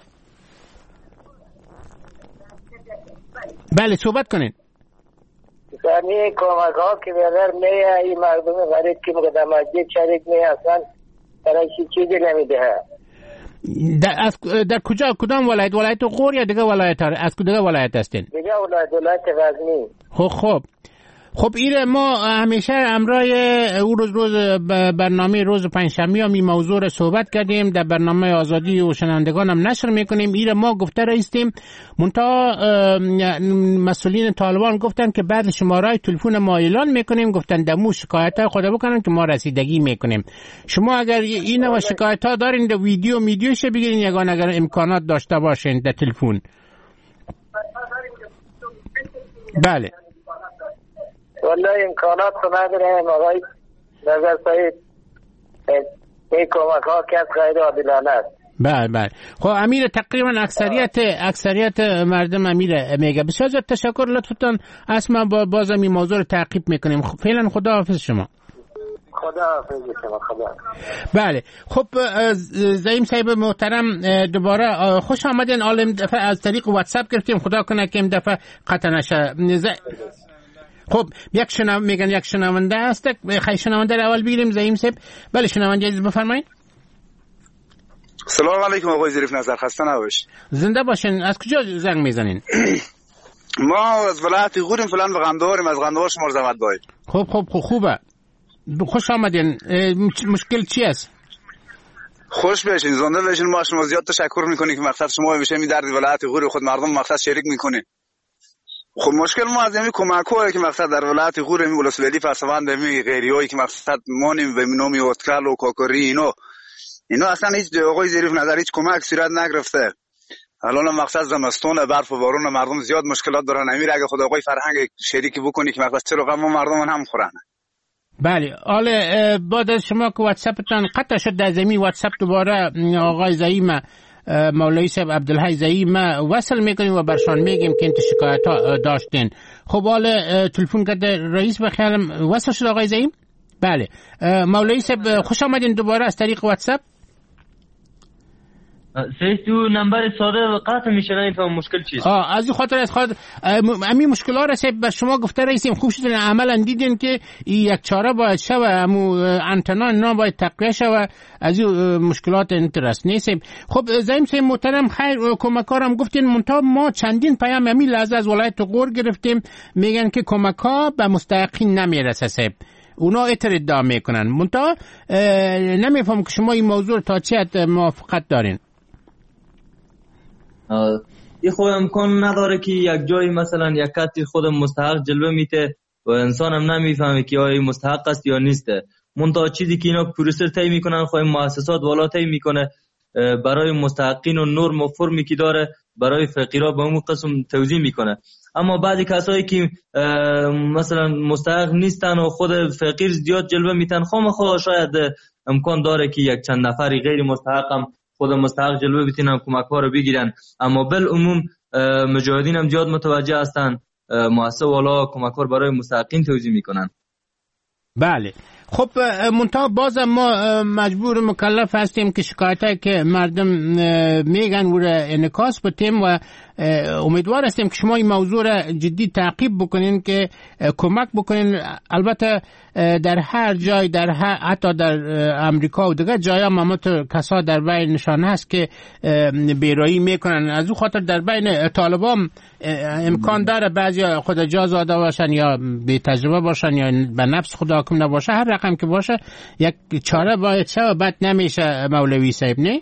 Speaker 4: بله صحبت کنین.
Speaker 10: زمین کمک ها که بیادر میه این مردم غریب که مقدماتی شریک میه اصلا برای چیزی نمیده.
Speaker 4: در کدام ولایت؟ ولایت غور یا دیگه ولایت ها؟ از کدام ولایت هستین؟
Speaker 10: دیگه ولایت غزنی.
Speaker 4: خب ایره ما همیشه امرای او روز برنامه روز پنجشنبه هم این موضوع رو صحبت کردیم، در برنامه آزادی و شنوندگان هم نشر میکنیم. ایره ما گفته رایستیم منتها مسئولین طالبان گفتن که بعد شماره تلفن ما اعلان میکنیم، گفتن دمو شکایت های خود بکنن که ما رسیدگی میکنیم. شما اگر این و شکایت ها دارین در ویدیوش بگیرین یگان اگر امکانات داشته باشین در تلفن. بله
Speaker 10: والله امکانات رو نداریم آقای نظر صاحب. این کمک ها که از غیر عادلانه است.
Speaker 4: بله. خب امیر، تقریبا اکثریت مردم امیر میگه. بسیار زیاد تشکر، لطفتان اسما بازم این موضوع رو تعقیب میکنیم. فعلا خدا حافظ شما.
Speaker 10: خدا حافظ شما. خدا.
Speaker 4: بله. خب زعیم صاحب محترم، دوباره خوش آمدین. عالم دفعه از طریق واتساپ گرفتیم، خدا کنه که این دفعه قطع نشه. خب یک شنونده هست. خیلی شنونده رو اول بگیریم زعیم صاحب. بله شنونده عزیز بفرمایید.
Speaker 11: سلام علیکم آقای ظریف نظر، خسته نباشید.
Speaker 4: زنده باشین. از کجا زنگ میزنین؟
Speaker 11: ما از ولایت غوریم، فعلا به قندهاریم. از قندهار شما زحمت باید.
Speaker 4: خوبه. خوش آمدین. مشکل چی است؟
Speaker 11: خوش بشین، زنده بشین. ما شما زیاد تشکر میکنیم که مقصد شما میشه می درد ولایت غور خود مردم مقصد شریک میکنه. خب مشکل ما از این کمک‌هایی که مقصد در ولایت غور می ولسوالی فرسوند می غیریایی که مقصد مانیم و نامی وتکل و کاکری اینا اصلا هیچ آقای ظریف نظر هیچ کمک صورت نگرفته. الان مقصد زمستون برف و بارون مردم زیاد مشکلات دارن. امیر اگه خدا آقای فرهنگ شریکی بکنی که مقصد چرا غم مردم هم خورن.
Speaker 4: بله. حالا بعد از شما که واتساپتان قطع شد، در زمین واتساپ دوباره آقای زعیم مولوی صاحب عبدالحی زعیم وصل میکنیم و برشان میگیم که انت شکایت ها داشتین. خب حالا تلفن کرده رئیس بخیالم وصل شد آقای زعیم. بله مولوی صاحب خوش آمدین دوباره از طریق واتساپ.
Speaker 12: تو نمبر ساده قطع میشه، نمیفهم مشکل چیست.
Speaker 4: از این خاطر امی مشکل‌ها را به شما گفته رئیسیم. خوب شد عملا دیدین که یک چاره باید شوه، امو انتنا نه باید تقویه شوه، از این مشکلات انترست نیستیم. خب زعیم صاحب محترم، خیر کمکارم گفتین، منتها ما چندین پیام امی لحظه از ولایت غور گرفتیم، میگن که کمک‌ها به مستحقین نمیرسه صاحب. اونا ادعا میکنن. منتها نمیفهم که شما این موضوع تا چه حد موافقت دارین.
Speaker 12: این خود امکان نداره که یک جایی مثلا یک کسی خود مستحق جلوه میته و انسان هم نمیفهمه که آیا مستحق است یا نیسته. منتها چیزی که اینا پروسر طی میکنن، خود مؤسسات والا طی میکنه برای مستحقین و نرم و فرمی که داره برای فقیرا به اون قسم توضیح میکنه. اما بعضی کسایی که مثلا مستحق نیستن و خود فقیر زیاد جلوه میتن، خامخا شاید امکان داره که یک چند نفری غیر مستحق هم خود مستحق جلوه بتونن کمک ها رو بگیرن. اما بالعموم مجاهدین هم زیاد متوجه هستن، مؤسسه والا کمک ها رو برای مستحقین توزیع میکنن.
Speaker 4: بله. خب منتها بازم ما مجبور مکلف هستیم که شکایتایی که مردم میگن و انعکاس بدیم و امیدوار هستیم که شما این موضوع را جدی تعقیب بکنین که کمک بکنین. البته در هر جای، حتی در امریکا و دیگر جایا مامت کسا در بین نشانه هست که بیرایی میکنن. از اون خاطر در بین طالبان امکان داره بعضی خود جازاده باشن یا بی تجربه باشن یا به نفس خود حاکم نباشه. هر رقم که باشه یک چاره باید شه و بد نمیشه مولوی صاحب، نه؟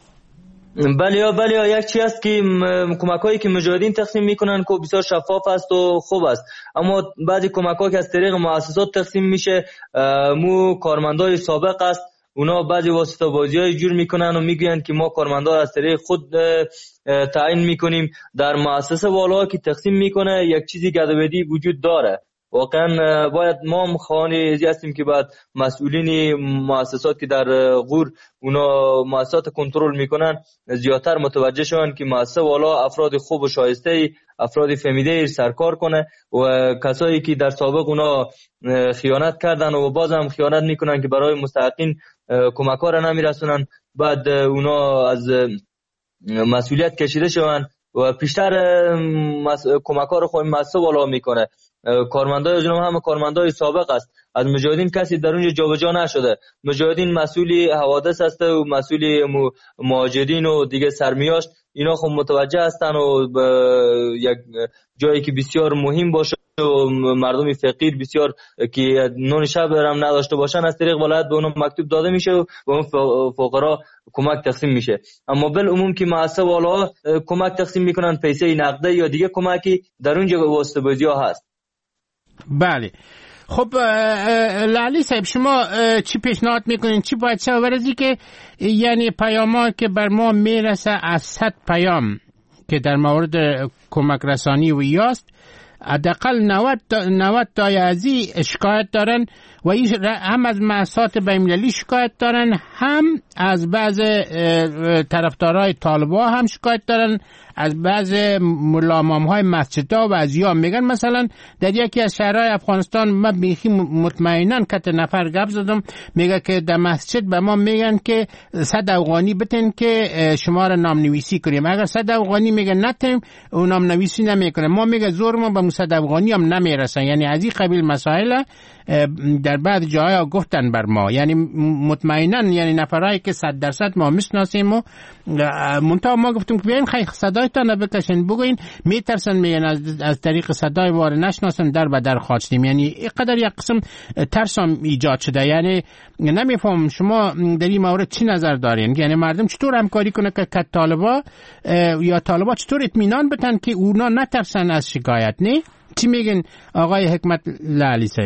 Speaker 12: بله یک چیز است که کمک‌هایی که مجاهدین تقسیم میکنن که بسیار شفاف است و خوب است، اما بعضی کمک‌ها که از طریق مؤسسات تقسیم میشه، کارمندای سابق است، اونا بعضی واسطه بازی‌های جور میکنن و میگن که ما کارمندا از طریق خود تعیین میکنیم. در مؤسسه والا که تقسیم میکنه یک چیزی گدویدی وجود داره. واقعا باید ما خواهان هستیم که بعد مسئولین مؤسسات که در غور اونا مؤسسات کنترل میکنن زیادتر متوجه شون که مؤسسه والا افراد خوب و شایسته، افراد فهمیده سرکار کنه و کسایی که در سابق اونا خیانت کردن و بازم خیانت میکنن که برای مستحقین کمک‌ها را نمیرسونن، بعد اونا از مسئولیت کشیده شون و پیشتر کمک‌ها رو خود مؤسسه والا میکنه. کارمندای از اونها هم کارمندای سابق است. از مجاهدین کسی در اونجا جابجا نشده. مجاهدین مسئولی حوادث است و مسئولی مهاجرین و دیگه سرمیاشت، اینا خب متوجه هستن و یک جایی که بسیار مهم باشه و مردم فقیر بسیار که نون شب هم نداشته باشن از طریق ولایت به اونها مکتوب داده میشه و به اون فقرا کمک تقسیم میشه. اما بالعموم که مؤسسه والا کمک تقسیم میکنن پیسه نقده یا دیگه کمکی در اونجا واسطه بازی ها هست.
Speaker 4: بله. خب لالی صاحب شما چی پیشنهاد میکنین؟ چی باید شد ورزی که یعنی پیاما که بر ما میرسه از 100 پیام که در مورد کمک رسانی و یاست، حداقل 90 تای ازی شکایت دارن و هم از مؤسسات بین‌المللی شکایت دارن، هم از بعض طرفدارای طالبان هم شکایت دارن، از بعض ملا امام‌های مسجدها و ازیا میگن. مثلا در یکی از شهرهای افغانستان من بیخی مطمئناً که نفر گپ زدم، میگه که در مسجد به ما میگن که 100 افغانی بتین که شما را نامنویسی کنیم. اگر 100 افغانی میگه نتیم اون نامنویسی نمیکنه. ما میگه زور ما به 100 افغانی هم نمیرسن. یعنی از این قبیل مسائل در بعض جاها گفتن بر ما. یعنی مطمئناً یعنی نفرایی که 100% ما میشناسیم و منتها ما گفتیم که بیاین خیلی صدایتان بکشین بگوین، میترسن میگن از طریق صدای ما رو نشناسن در به در خواستیم. یعنی اینقدر یک قسم ترسم ایجاد شده. یعنی نمیفهم شما در این مورد چی نظر دارین؟ یعنی مردم چطور همکاری کنه که طالبا یا طالبا چطور اطمینان بدن که اونا نترسن از شکایت؟ نه چی میگن آقای حکمت لالی صاحب؟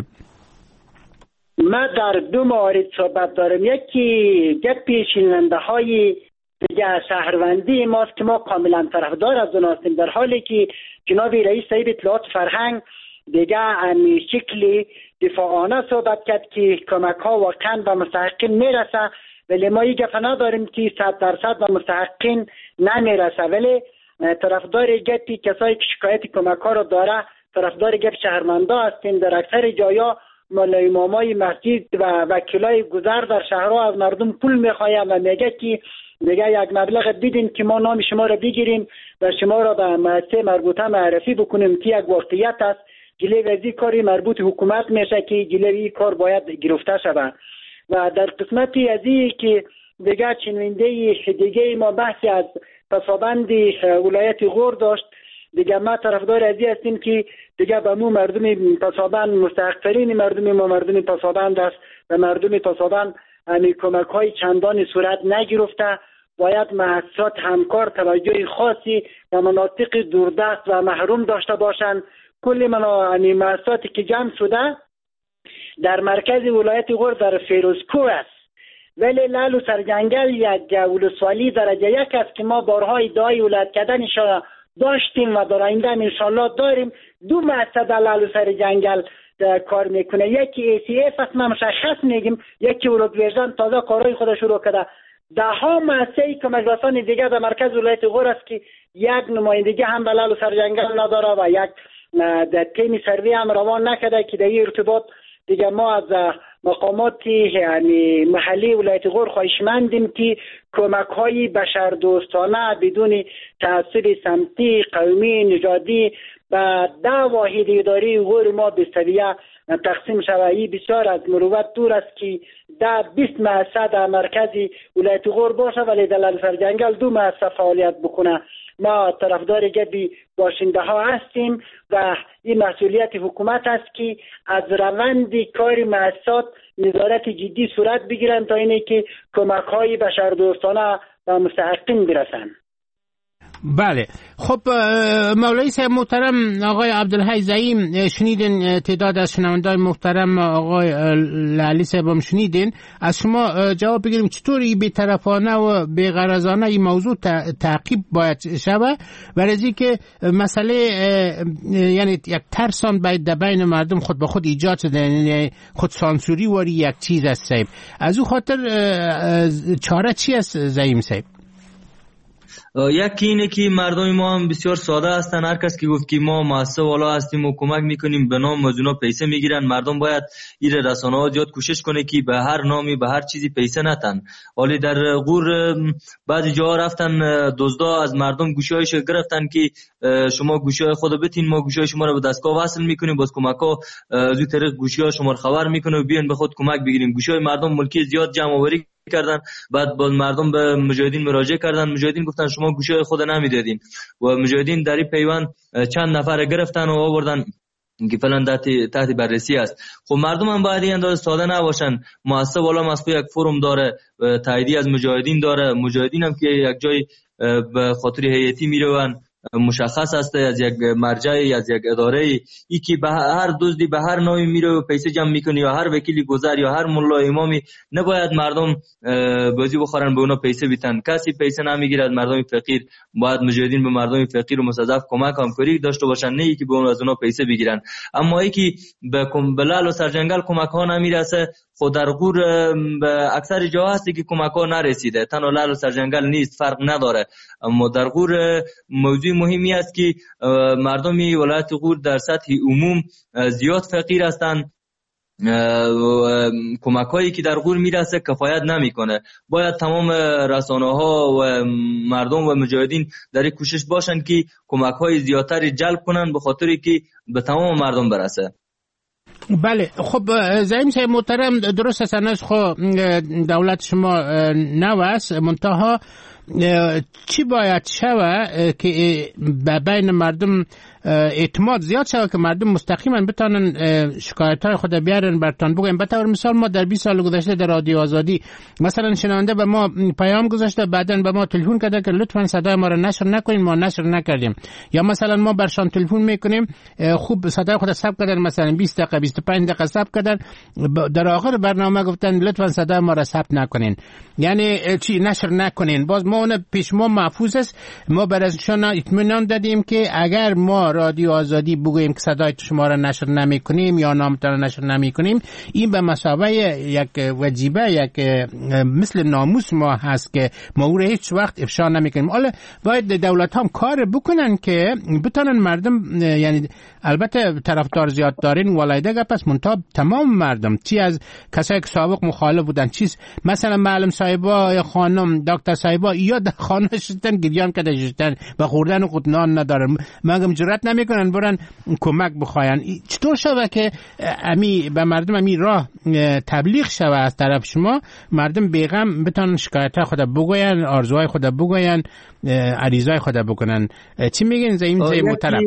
Speaker 5: من در دو مورد صحبت دارم. یکی گپی شنونده های دیگه شهروندی ماست که ما کاملا طرفدار از اون هستیم، در حالی که جناب رئیس صاحب اطلاعات فرهنگ دیگه امی شکلی دفاعانه صحبت کرد که کمک ها واقعا به مستحقین میرسه، ولی ما این گپ نداریم که 100% به مستحقین نمیرسه. ولی طرفدار گپی کسایی که شکایت کمک ها رو داره طرفدار گپ شهرمندا هستیم. در اکثر جایا مولا امامای مسجد و وکیلای گذر در شهرها از مردم پول میخواهند و میگه که دیگه یک مبلغ بدین که ما نام شما را بگیریم و شما را به مؤسسه مربوطه معرفی بکنیم که یک واقعیت است. جلوی از این کاری مربوط حکومت میشه که جلوی این کار باید گرفته شود. و در قسمتی از این که دیگه چنوینده دیگه ما بحثی از پسابند ولایت غور داشت، دیگه ما طرفدار از این هستیم که دیگه به مو مردم پسابند مستحق‌ترین مردم ما مردم پسابند است و مردم پسابند همی کمک های چندانی صورت نگرفته. باید مؤسسات همکار توجه خاصی و مناطق دوردست و محروم داشته باشند. کل مؤسساتی که جمع شده در مرکز ولایت غور در فیروزکوه است، ولی لعل و سرجنگل یک ولسوالی درجه یک است که ما بارها ادعای ولایت کردنش داشتیم و در آینده انشالله داریم. دو مؤسسه در لعل و سرجنگل کار میکنه، یکی ACF است ما مشخص میگیم، یکی ولودویژن تازه کارهای خودش شروع کرده. ده ها مؤسسه‌ای که مجلسان دیگه در مرکز ولایت غور است که یک نمایندگی هم به لعل و سرجنگل نداره و یک در تیم سروی هم روان نکرده که در این ارتباط دیگه ما از مقامات یعنی محلی ولایت غور خواهشمندیم که کمک های بشردوستانه بدون تعصب سمتی قومی نژادی و 10 واحد اداری غور ما به سویه تقسیم شود. بسیار از مروت دور است که 10-20 مؤسسه در مرکز ولایت غور باشه ولی در لعل سرجنگل 2 مؤسسه فعالیت بکنه. ما طرفدار گپی باشنده ها هستیم و این مسئولیت حکومت است که از روند کار مؤسسات نظارت جدی صورت بگیرن تا اینه که کمک های بشردوستانه و مستحقین برسن.
Speaker 4: بله خب مولوی صاحب محترم آقای عبدالحی زعیم شنیدین، تعداد از شنوندگان محترم آقای لالی صاحب هم شنیدین. از شما جواب بگیریم چطوری بی‌طرفانه و بی‌غرضانه این موضوع تعقیب باید شود و رزی که مسئله یعنی یک ترسان باید بین مردم خود به خود ایجاد شده، یعنی خود سانسوری واری یک چیز است صاحب. از او خاطر چاره چی است زعیم صاحب؟
Speaker 12: یکی اینه که مردم ما هم بسیار ساده هستن. هر کس که گفت که ما مؤسسه والا هستیم و کمک میکنیم به نام از اونا پیسه میگیرن. مردم باید این رسانه‌ها زیاد کوشش کنه که به هر نامی به هر چیزی پیسه نتن. ولی در غور بعضی جاها رفتن دزدا از مردم گوشی‌هایش گرفتن که شما گوشی‌های خود بتین، ما گوشی‌های شما رو به دستگاه وصل میکنیم، باز کمک‌ها از این طریق گوشی‌ها شما رو خبر میکنه و بیان به خود کمک بگیریم. گوشی‌های مردم ملکی زیاد جمع آوری کردن، بعد با مردم به مجاهدین مراجعه کردن. مجاهدین گفتن شما گوشه خود نمیدادین و مجاهدین در این پیوند چند نفر گرفتن و آوردن که فلان تحت بررسی است. خب مردم هم باید این اندازه ساده نباشن. مؤسسه والا مسئول یک فروم داره، تاییدی از مجاهدین داره. مجاهدین هم که یک جای به خاطر هیئتی میرون مشخص است، از یک مرجع، از یک اداره ای که به هر دزدی به هر نوعی میره و پیسه جمع میکنه، یا هر وکیلی گذر یا هر ملا امامی، نباید مردم بازی بخورن به اونا پیسه بیتن. کسی پیسه نمیگیره از مردم فقیر. باید مجاهدین به مردم فقیر و مستضعف کمک همکاری داشته باشن، نه اینکه به اون از اونا پیسه بگیرن. اما اینکه به لعل و سرجنگل کمک ها نمیرسه، خود در غور به اکثر جاها هستی که کمک ها نرسیده، تنها لعل و سرجنگل نیست، فرق نداره. اما در غور موضوع مهمی است که مردمی ولایت غور در سطح عموم زیاد فقیر هستند. کمک هایی که در غور میرسه کفایت نمیکنه. باید تمام رسانه ها و مردم و مجاهدین در این کوشش باشن که کمک های زیادتری جلب کنن به خاطری که به تمام مردم برسه.
Speaker 4: بله، خب زعیم صاحب محترم، درست است از خو دولت شما نوست، منتها چی باید شوه که بین مردم اعتماد زیاد شوه که مردم مستقیما بتونن شکایت های خود بیارن برتان بگویم؟ به طور مثال ما در 20 سال گذشته در رادیو آزادی مثلا شنونده به ما پیام گذاشته، بعدن به ما تلفن کرده که لطفا صدای ما را نشر نکنین، ما نشر نکردیم. یا مثلا ما برشان تلفن میکنیم، خوب صدای خود ثبت کردن، مثلا 20 دقیقه 25 دقیقه ثبت کردن، در آخر برنامه گفتن لطفا صدای ما را ثبت نکنین، یعنی چی نشر نکنین. باز ما اون پیش ما محفوظ است. ما برایشان اطمینان دادیم که اگر ما رادیو آزادی بگوییم که صدای شما را نشر نمی‌کنیم یا نامتان را نشر نمی‌کنیم، این به مثابه یک وجیبه، یک مثل ناموس ما هست که ما او را هیچ وقت افشا نمی‌کنیم. حالا باید دولت هم کار بکنن که بتونن مردم، یعنی البته طرفدار زیاد دارین ولایده پس منتها تمام مردم، چی از کسایی که سابق مخالف بودن، چیز مثلا معلم صاحبا یا خانم دکتر صاحبا یا در خانه شدن گریان کده شدن و خوردن و قطنان ندارن، مگم جرات نمیکنن برن کمک بخواین. چطور شوه که امی به مردم امی راه تبلیغ شوه از طرف شما، مردم بیغم بتونن شکایت خود بگوین، آرزوهای خود بگوین، عریضای خود بکنن؟ چی میگین زعیم محترم؟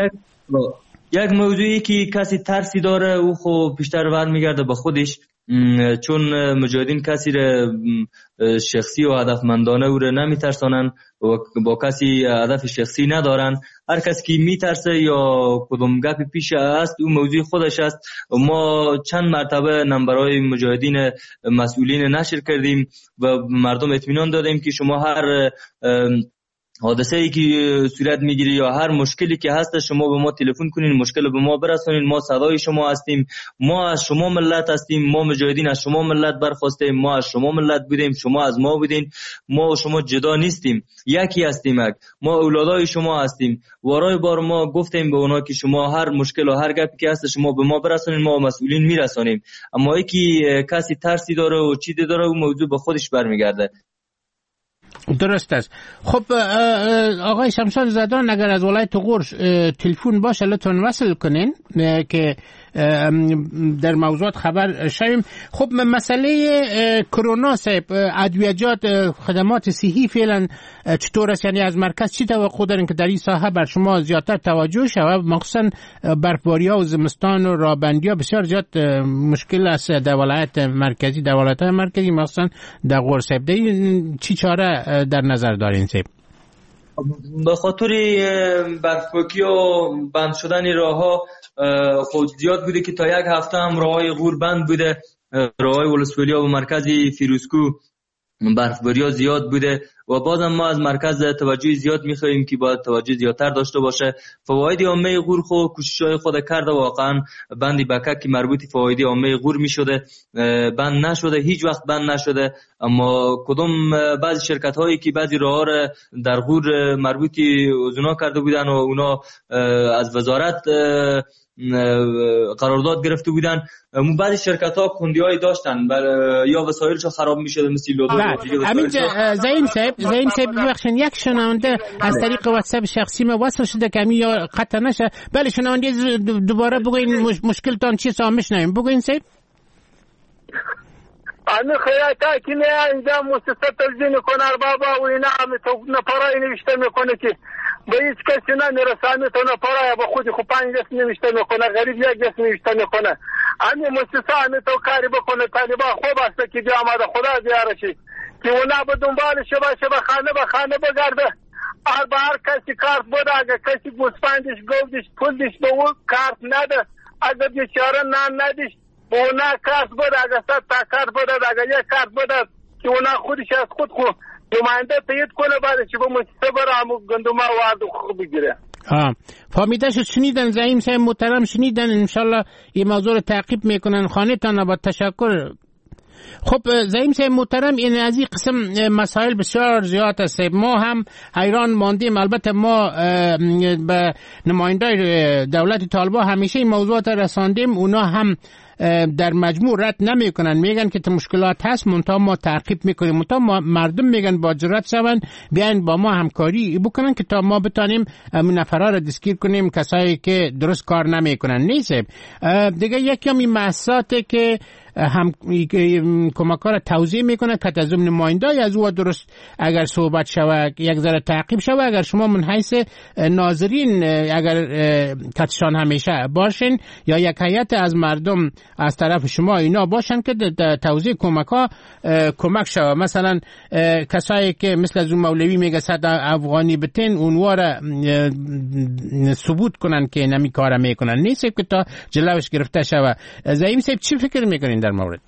Speaker 12: یک موضوعی که کسی ترسی داره او خب بیشتر برمیگرده به خودش، چون مجاهدین کسی را شخصی و هدفمندانه او را نمیترسانن و با کسی هدف شخصی ندارن. هر کسی که میترسه یا کدوم گپی پیش است او موضوع خودش است. ما چند مرتبه نمبرهای مجاهدین مسئولین نشر کردیم و مردم اطمینان دادیم که شما هر حادثه ای که صورت میگیره یا هر مشکلی که هست شما به ما تلفن کنین، مشکل به ما برسونین، ما صدای شما هستیم، ما از شما ملت هستیم، ما مجاهدین از شما ملت برخواستیم، ما از شما ملت بودیم، شما از ما بودین، ما و شما جدا نیستیم، یکی هستیم، ما اولادای شما هستیم. وارای بار ما گفتیم به اونا که شما هر مشکل و هر گپی که هست شما به ما برسونین، ما مسئولین میرسونیم. اما یکی کسی ترسی داره و چیزی داره و موضوع به خودش برمیگرده.
Speaker 4: درست است. خب آقای شمشاد زدان، اگر از ولایت غور تلفن باشه لطفاً وصل کنین که در موضوعات خبر شویم. خب مسئله کرونا صاحب، ادویجات، خدمات صحی فعلا چطور است؟ یعنی از مرکز چی توقع دارین که در این ساحه بر شما زیادتر توجه شود؟ مخصوصا برفباری‌ها و زمستان و رابندی‌ها بسیار زیاد مشکل است در ولایت مرکزی، در ولایت‌های مرکزی مخصوصا در غور صاحب. چی چاره در نظر دارین صاحب؟
Speaker 12: به خاطر برفپاکی و بند شدن راه‌ها خود زیاد بوده که تا یک هفته هم راه‌های غور بند بوده. راه‌های ولسوالی‌ها و مرکزی فیروزکو برفباری‌ها زیاد بوده و بازم ما از مرکز توجه زیاد می‌خوایم که باید توجه زیادتر داشته باشه. فواید عامه غور خود کوشش‌های خود کرده، واقعا بندی بکک که مربوط فواید عامه غور می‌شده بند نشده، هیچ وقت بند نشده. اما کدوم بعضی شرکت‌هایی که بعضی راه‌ها را در غور مربوطی اونا کرده بودن و اونا از وزارت قرارداد گرفته بودن، بعضی شرکت‌ها کندی‌هایی داشتن یا وسایلشون خراب می‌شده مثل لودو.
Speaker 4: همین زعیم صاحب ببخشید، یک شنونده از طریق واتساپ شخصی ما وصل شده که همین یا قطع نشه. بله شنونده دوباره بگوین مشکلتان چیست تا میشنویم. بگوین صاحب.
Speaker 10: انا خیاطا که نه انجام مؤسسه تلویزیون کنار بابا و اینا تو نپرای نوشته میکنه که به هیچ کسی نمیرسانه، تو نپرای با خودی خو 5 دست نوشته میکنه، غریب یک دست نوشته میکنه. همین مؤسسه همین تو کاری بکنه. طالبا خوب است که جا آمده، خدا زیاره شی که اونا به دنبال شبه خانه به خانه بگرده. هر کسی کارت بوده، اگر کسی گوسفندش گودش پولش به اون کارت نده، اگر بیچاره نان ندیش به اونا کارت بوده، اگر 100 تا کارت بوده، اگر یک کارت بوده که اونا خودش از خود نماینده تایید کنه، بعد چه به مؤسسه بره همون گندم وارد خوب بگیره.
Speaker 4: فهمیده شد. شنیدن زعیم صاحب محترم، شنیدن. انشالله این موضوع رو تعقیب میکنن. خانه تان با تشکر. خب زعیم صاحب محترم، این از این قسم مسائل بسیار زیاد است. ما هم حیران ماندیم. البته ما به نمایندای دولت طالبان همیشه این موضوعات رساندیم، اونا هم در مجموع رد نمی کنن، میگن که مشکلات هست، منتها ما تعقیب میکنیم، منتها مردم میگن با جرأت شون بیاین با ما همکاری بکنن که تا ما بتانیم نفرا را دستگیر کنیم، کسایی که درست کار نمیکنن. نیست دیگه یکی هم این مؤسساتی که هم کمک‌ها را توضیح میکنه که از نمایندای از او درست اگر صحبت شود یک ذره تعقیب شود، اگر شما من حیث ناظرین اگر کتشان همیشه باشین یا یک هیئت از مردم از طرف شما اینا باشن که توضیح کمک‌ها کمک شود. مثلا کسایی که مثل از مولوی میگه 100 افغانی بتین اونها را ثبوت کنن که نمی کار میکنن، نیست که تا جلوش گرفته شود. زعیم صاحب چی فکر میکنین در مورد؟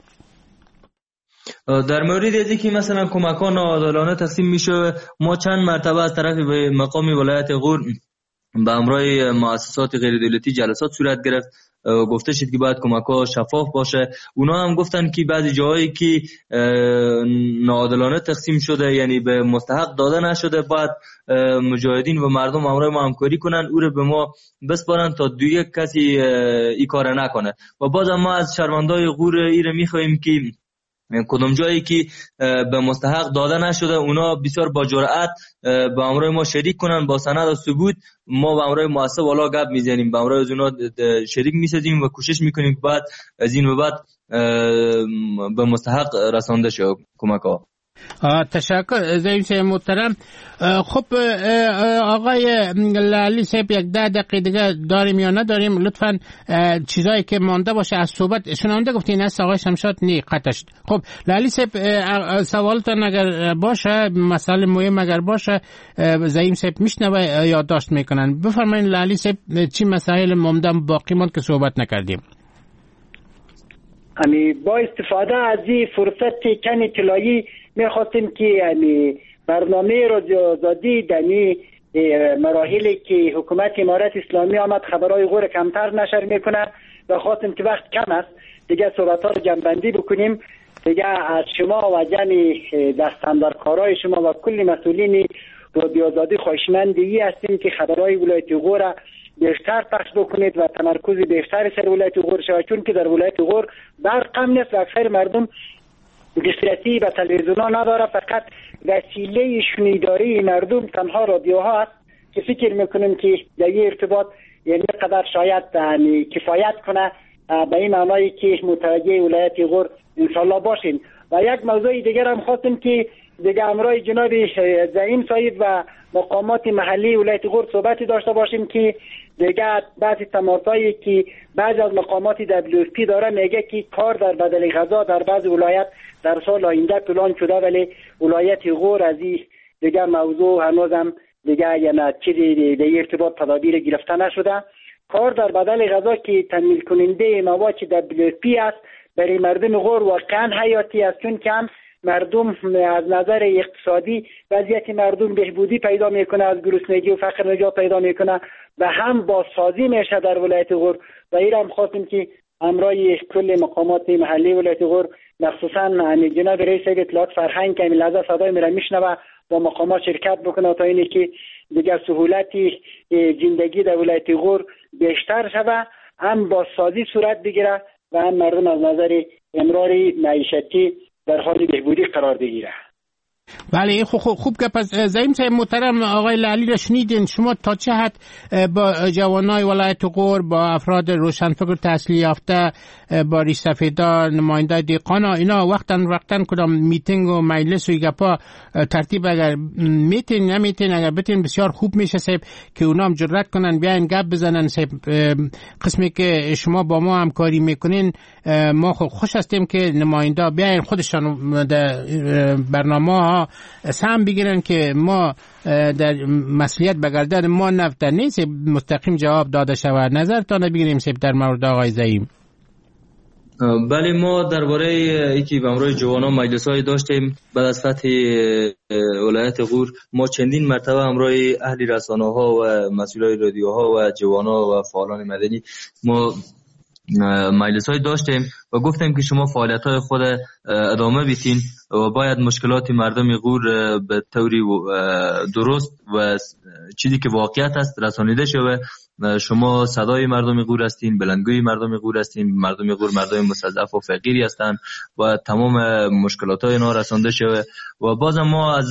Speaker 12: در مورد ازی که مثلا کمک‌ها ناعادلانه تقسیم میشه، ما چند مرتبه از طرف به مقام ولایت غور به همراه مؤسسات غیر دولتی جلسات صورت گرفت، گفته شد که باید کمک‌ها شفاف باشه. اونا هم گفتن که بعضی جاهایی که ناعادلانه تقسیم شده، یعنی به مستحق داده نشده، باید مجاهدین و مردم همراه ما همکاری کنن، او رو به ما بسپارن تا دیگه کسی این کار نکنه. و بازم ما از شهروندای غور ایره میخوایم که کدام جایی که به مستحق داده نشده اونا بسیار با جرأت به همراه ما شریک کنن، با سند و ثبوت. ما به همراه مؤسسه والا گپ میزنیم، به همراه اونا شریک میسازیم و کوشش میکنیم که بعد از این به بعد به مستحق رسانده شه کمک‌ها.
Speaker 4: تشکر زعیم صاحب محترم. خب آقای لالی صاحب 10 دقیقه دیگه داریم یا نداریم؟ لطفاً چیزایی که مانده باشه از صحبت شنونده گفتین است آقای شمشاد نی قطع شد. خب لالی صاحب سوالتان اگر باشه، مسئله مهم اگر باشه، زعیم صاحب میشنوه یادداشت میکنن. بفرمایید لالی صاحب چی مسائل مانده باقی ماند که صحبت نکردیم؟
Speaker 5: با استفاده از این فرصت کن اطلاعی میخواستیم که برنامه رادیو آزادی دنی مراحلی که حکومت امارت اسلامی آمد خبرهای غور کمتر نشر میکنه و خواستیم که وقت کم است دیگه صحبت ها رو جمع‌بندی بکنیم. دیگه از شما و جمعی دستاندرکارای شما و کل مسئولین رادیو آزادی خواهشمندی هستیم که خبرهای ولایت غور بیشتر پخش بکنید و تمرکز بیشتر سر ولایت غور شود، چون که در ولایت غور برق کم نیست و اکثر مردم دسترسی به تلویزیون نداره، فقط وسیله شنیداری مردم تنها رادیوها است که فکر میکنیم که در این ارتباط یعنی قدر شاید کفایت کنه به این معنایی که متوجه ولایت غور انشالله باشین. و یک موضوع دیگر هم خواستیم که دیگه امرای جناب زعیم صاحب و مقامات محلی ولایت غور صحبتی داشته باشیم که دیگه بعضی تماسایی که بعضی از مقامات WFP داره میگه که کار در بدل غذا در بعضی ولایت در سال آینده پلان شده، ولی ولایت غور از این دیگه موضوع هنوزم دیگه یعنی چیزی در ارتباط تدابیر گرفته نشده. کار در بدل غذا که تامین کننده مواد WFP است برای مردم غور واقعا حیاتی است، چون که هم مردم از نظر اقتصادی وضعیت مردم بهبودی پیدا میکنه، از گرسنگی و فقر نجات پیدا میکنه و هم بازسازی میشه در ولایت غور. و این هم خواستیم که امرای کل مقامات محلی ولایت غور مخصوصا جناب رئیس اطلاعات فرهنگ که این لحظه صدای میره میشنوه با مقامات شرکت بکنه تا اینی که دیگر سهولتی زندگی در ولایت غور بیشتر شوه، هم بازسازی صورت بگیره و هم مردم از نظر امراری معیشتی در حال بهبودی قرار بگیره.
Speaker 4: بله خوب که پس زعیم صاحب محترم آقای لالی را شنیدین. شما تا چه حد با جوانای ولایت غور، با افراد روشنفکر تحصیل یافته، با ریش سفیدا، نماینده دیقانا اینا وقتاً کدام میتینگ و مجلس و گپا ترتیب اگر میتین نمیتین اگر بتین بسیار خوب میشه صاحب که اونا هم جرأت کنن بیاین گپ بزنن صاحب. قسمی که شما با ما همکاری میکنین ما خوش هستیم که نماینده بیاین خودشان برنامه ها اینها سهم بگیرن که ما در مسئولیت به گردن ما نفت نیست مستقیم جواب داده شود. نظرتان بگیریم سیب در مورد آقای زعیم.
Speaker 12: بله، ما درباره اینکه به امروز جوانان مجلس‌های داشتیم بعد از فتح ولایت غور. ما چندین مرتبه امروز اهل رسانه‌ها و مسئولای رادیوها و جوانان و فعالان مدنی ما مجلس‌های داشتیم و گفتیم که شما فعالیت‌های خود ادامه بدین و باید مشکلات مردم غور به طوری درست و چیزی که واقعیت است رسانیده شود. شما صدای مردم غور هستین، بلندگوی مردم غور هستین. مردم غور مردم مستضعف و فقیری هستند و تمام مشکلات‌های اینا رسانده شود و بازم ما از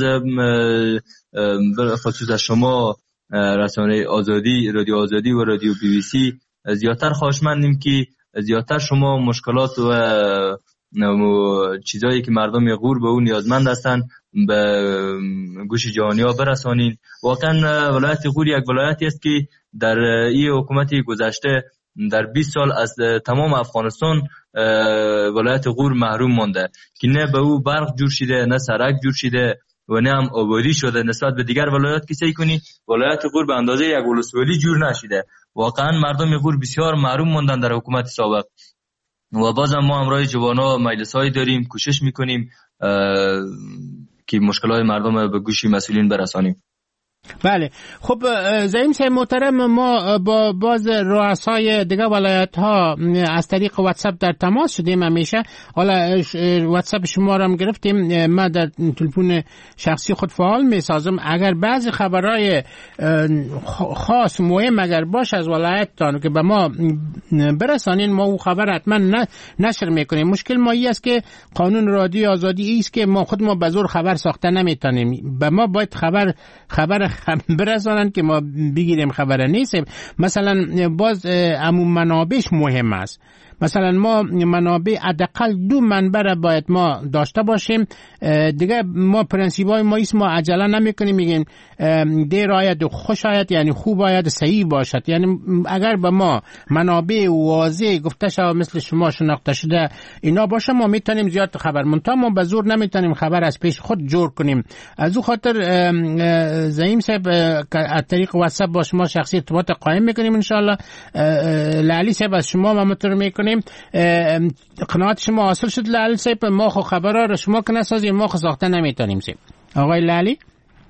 Speaker 12: خصوص از شما رسانه آزادی، رادیو آزادی و رادیو بی بی سی زیادتر خواهشمندیم که زیادتر شما مشکلات و چیزایی که مردم غور به اون نیازمند هستند به گوش جهانی‌ها برسانین. واقعا ولایت غور یک ولایتی است که در این حکومت گذشته در 20 سال از تمام افغانستان ولایت غور محروم مانده که نه به او برق جور شده، نه سرک جور شده و نه هم آبادی شده. نسبت به دیگر ولایات که سعی کنی ولایت غور به اندازه یک ولسوالی جور نشده. واقعا مردم غور بسیار محروم ماندن در حکومت سابق و بازم ما امروز جوانا مجلس‌های داریم، کوشش میکنیم که مشکلات مردم به گوش مسئولین برسانیم.
Speaker 4: بله، خب زعیم صاحب محترم، ما با باز رؤسای دیگه ولایت ها از طریق واتساپ در تماس شدیم. همیشه حالا واتساپ شما را هم گرفتیم، ما در تلفن شخصی خود فعال می سازم. اگر بعضی خبرهای خاص مهم اگر باش از ولایت تان که به ما برسانین، ما او خبر حتما نشر میکنیم. مشکل ما ای است که قانون رادیو آزادی است که ما خود ما به زور خبر ساخته نمیتونیم. به ما باید خبر برسانن که ما بگیریم خبر نیست. مثلا باز عموم منابعش مهم است. مثلا ما منابع حداقل 2 منبع را باید ما داشته باشیم. دیگه ما پرنسیپای ما ایست، ما عجله نمیکنیم میگیم دیر آید و خوش آید، یعنی خوب آید صحیح باشد. یعنی اگر به ما منابع واضح گفته شود مثل شما شناخته شده اینا باشه، ما میتونیم زیاد خبر منتها ما به زور نمیتونیم خبر از پیش خود جور کنیم. از او خاطر زعیم صاحب از طریق واتساپ با شما شخصی ارتباط قائم میکنیم انشالله. لالی صاحب از شما ما مطور میکنیم. قناعت شما حاصل شد لالی صاحب؟ ما خو خبرها رو شما که نسازیم، ما خو ساخته نمیتونیم صاحب. آقای لالی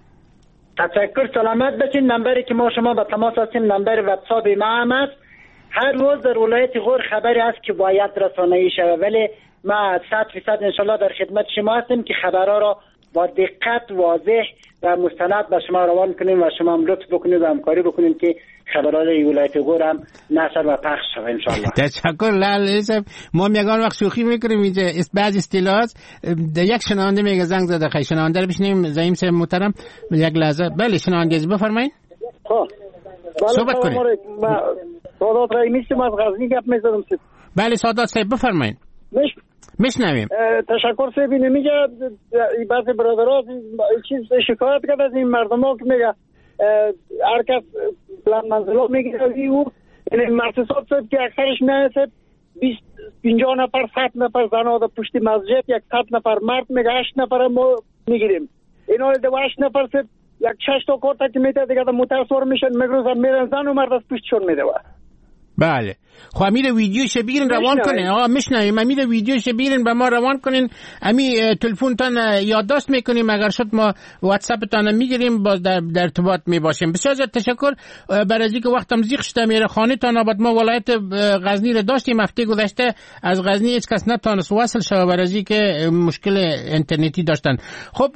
Speaker 5: تشکر، سلامت باشین. نمبری که ما شما به تماس هستیم نمبر واتساپ ما هم است. هر روز در ولایت غور خبری است که باید رسانه‌ای شود، ولی ما 100% انشالله در خدمت شما هستیم که خبرها را با دقت واضح و مستند به شما روان کنیم و شما هم لطف بکنید و همکاری بکنید که خبرهای ولایت غور هم نشر و پخش شود انشالله.
Speaker 4: تشکر لالی صاحب. ما یگان وقت شوخی میکنیم اینجا بعض اصطلاحات یک شنونده میگه زنگ زده. خیلی شنونده رو بشنیم. زعیم صاحب محترم یک لحظه. بله شنونده بفرمایید.
Speaker 13: خب
Speaker 4: صحبت کنید.
Speaker 13: سادات رئیمی هستم، از غزنی گپ میزنم.
Speaker 4: بله سادات صاحب بفرمایید. میشنویم.
Speaker 13: تشکر صاحب. نمیگه بعضی برادرها چیز شکایت کرد از این مردم که میگه هر کس بلند منزلا میگیره او یعنی مؤسسات صاحب که اکثرش نه صاحب 50 نفر 100 نفر زن در پشت مسجد، 100 نفر مرد میگه 8 نفر ما میگیریم. اینا 8 نفر صاحب یک 6 تا کارت که میده دیگه متاثر میشن، میگروزن میرن زن و مرد از پشتشون میده.
Speaker 4: بله خب امیر ویدیوش بگیرین روان کنین. آقا میشنویم. امیر ویدیوش بگیرین به ما روان کنین. امیر تلفنتان یادداشت میکنیم، اگر شد ما واتساپ تان میگیریم، باز در ارتباط میباشیم. بسیار زیاد تشکر. برای اینکه وقتم زیغ شده میره خانه تان آباد. ما ولایت غزنی رو داشتیم هفته گذشته، از غزنی هیچ کس نتونست وصل شه برای اینکه مشکل اینترنتی داشتن. خب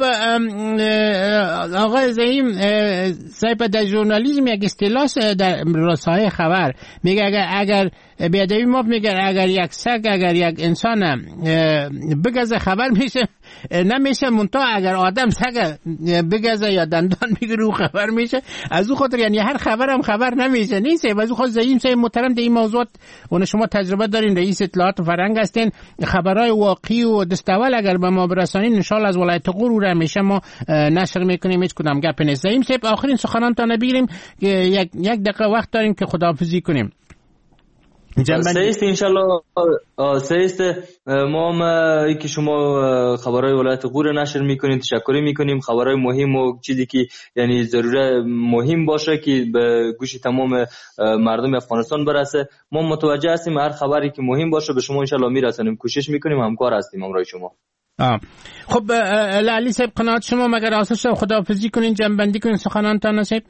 Speaker 4: آقا زعیم صاحب در ژورنالیسم یک اصطلاح در رسانه خبر میگه اگر بیادبی ما میگه اگر یک سگ اگر یک انسان بگزه خبر میشه نمیشه، منتها اگر آدم سگ بگزه یا دندان بگیره او خبر میشه. از او خاطر یعنی هر خبرم خبر نمیشه نیست. و از او خاطر زعیم صاحب محترم در این موضوعات اون شما تجربه دارین، رئیس اطلاعات و فرهنگ هستین، خبرهای واقعی و دستاول اگر به ما برسانین ان شاء الله از ولایت غور رو همیشه ما نشر میکنیم، هیچ کدام گپ نیست. زعیم صاحب آخرین سخنان تا نبگیریم، یک دقیقه وقت داریم که خداحافظی کنیم.
Speaker 12: سیست انشالله سیست ما هم ای که شما خبرهای ولایت غور نشر میکنیم تشکر میکنیم. خبرهای مهم و چیزی که یعنی ضروره مهم باشه که به گوش تمام مردم افغانستان برسه ما متوجه هستیم. هر خبری که مهم باشه به شما انشالله میرسونیم. کوشش میکنیم، همکار هستیم همراه شما.
Speaker 4: خب علی صاحب قناعت شما مگر اساس خداحافظی کنین، جنبندی کنین سخنانتان نصیب.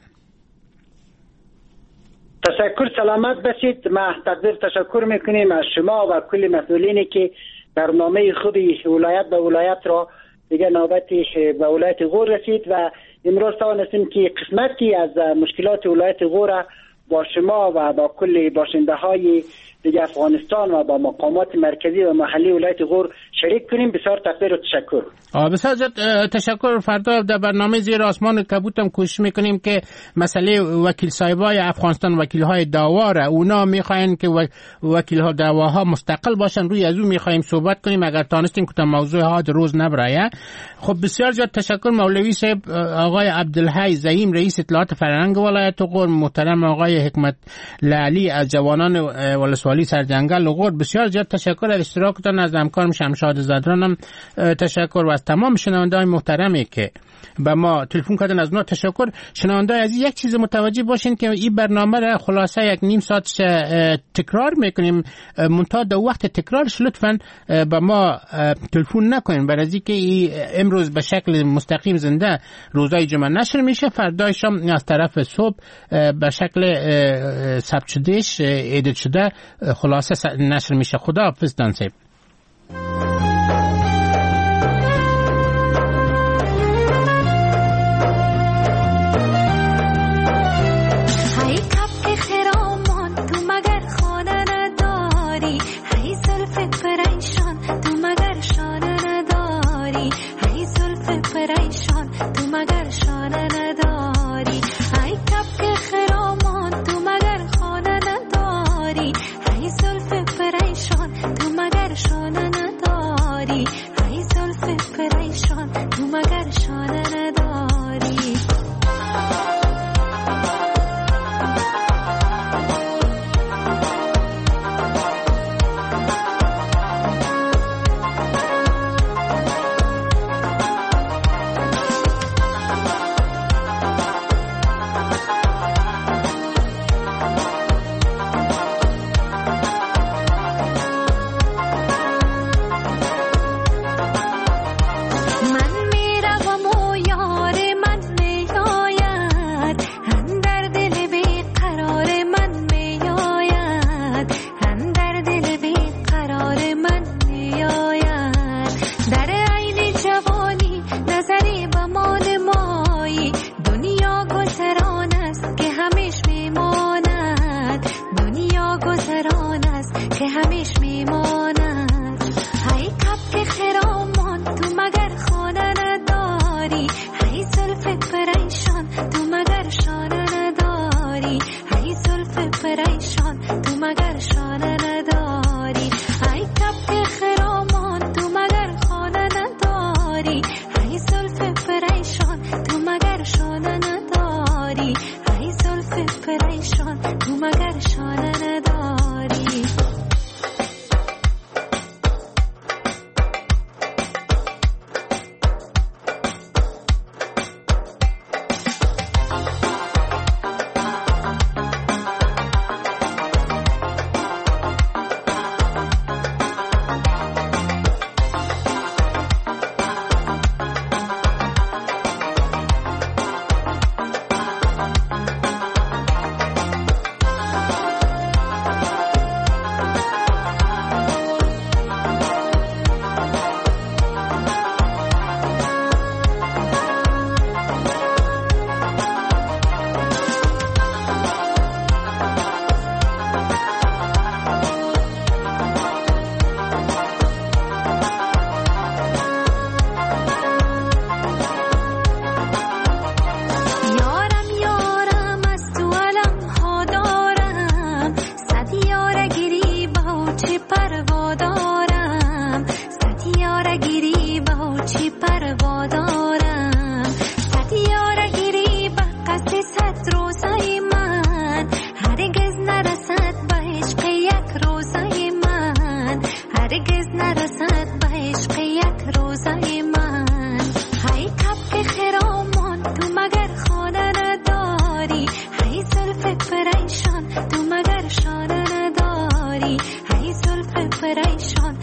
Speaker 5: تشکر، سلامت باشید. ما تقدیر تشکر میکنیم از شما و کل مسئولینی که برنامه خود ولایت به ولایت را دیگه نوبتی به ولایت غور رسید و امروز توانستیم که قسمتی از مشکلات ولایت غور با شما و با کل باشنده های دیگه افغانستان و با مقامات مرکزی و محلی ولایت غور شریک کنیم. بسیار تقدیر و تشکر.
Speaker 4: بسیار تشکر. فردا در برنامه زیر آسمان کبوت هم کوشش میکنیم که مسئله وکیل صاحبای افغانستان، وکیل های دعوا را اونا میخواین که وکیل ها دعواها مستقل باشن، روی از اون میخوایم صحبت کنیم اگر تانستیم که موضوع ها روز نبرایه. خب بسیار زیاد تشکر مولوی صاحب، آقای عبدالحی زعیم رئیس اطلاعات فرهنگ ولایت غور، محترم آقای حکمت لالی از جوانان ولسوالی سرجنگل غور، بسیار زیاد تشکر از اشتراکتان. از همکارم شمشاد زدرانم تشکر و از تمام شنونده‌های محترمی که به ما تلفن کردن از اونا تشکر. شنونده عزیز یک چیز متوجه باشین که این برنامه را خلاصه یک نیم ساعت تکرار میکنیم، منتها در وقت تکرارش لطفاً به ما تلفن نکنین، برای اینکه امروز به شکل مستقیم زنده روزای جمعه نشر میشه، فردای شام از طرف صبح به شکل ثبت شدهش ادیت شده خلاصه نشر میشه. خدا حافظ دانسیب.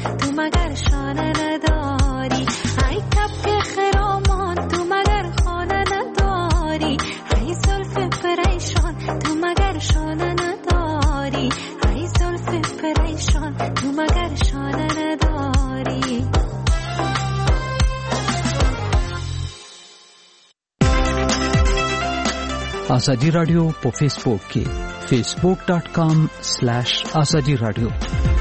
Speaker 14: تو مگر شانه نداری، ای کبک خرامان تو مگر خانه نداری، ای زلف پریشان تو مگر شانه نداری، ای زلف پریشان تو مگر شانه نداری.
Speaker 2: आजादी रेडियो पे फेसबुक के facebook.com/azadi radio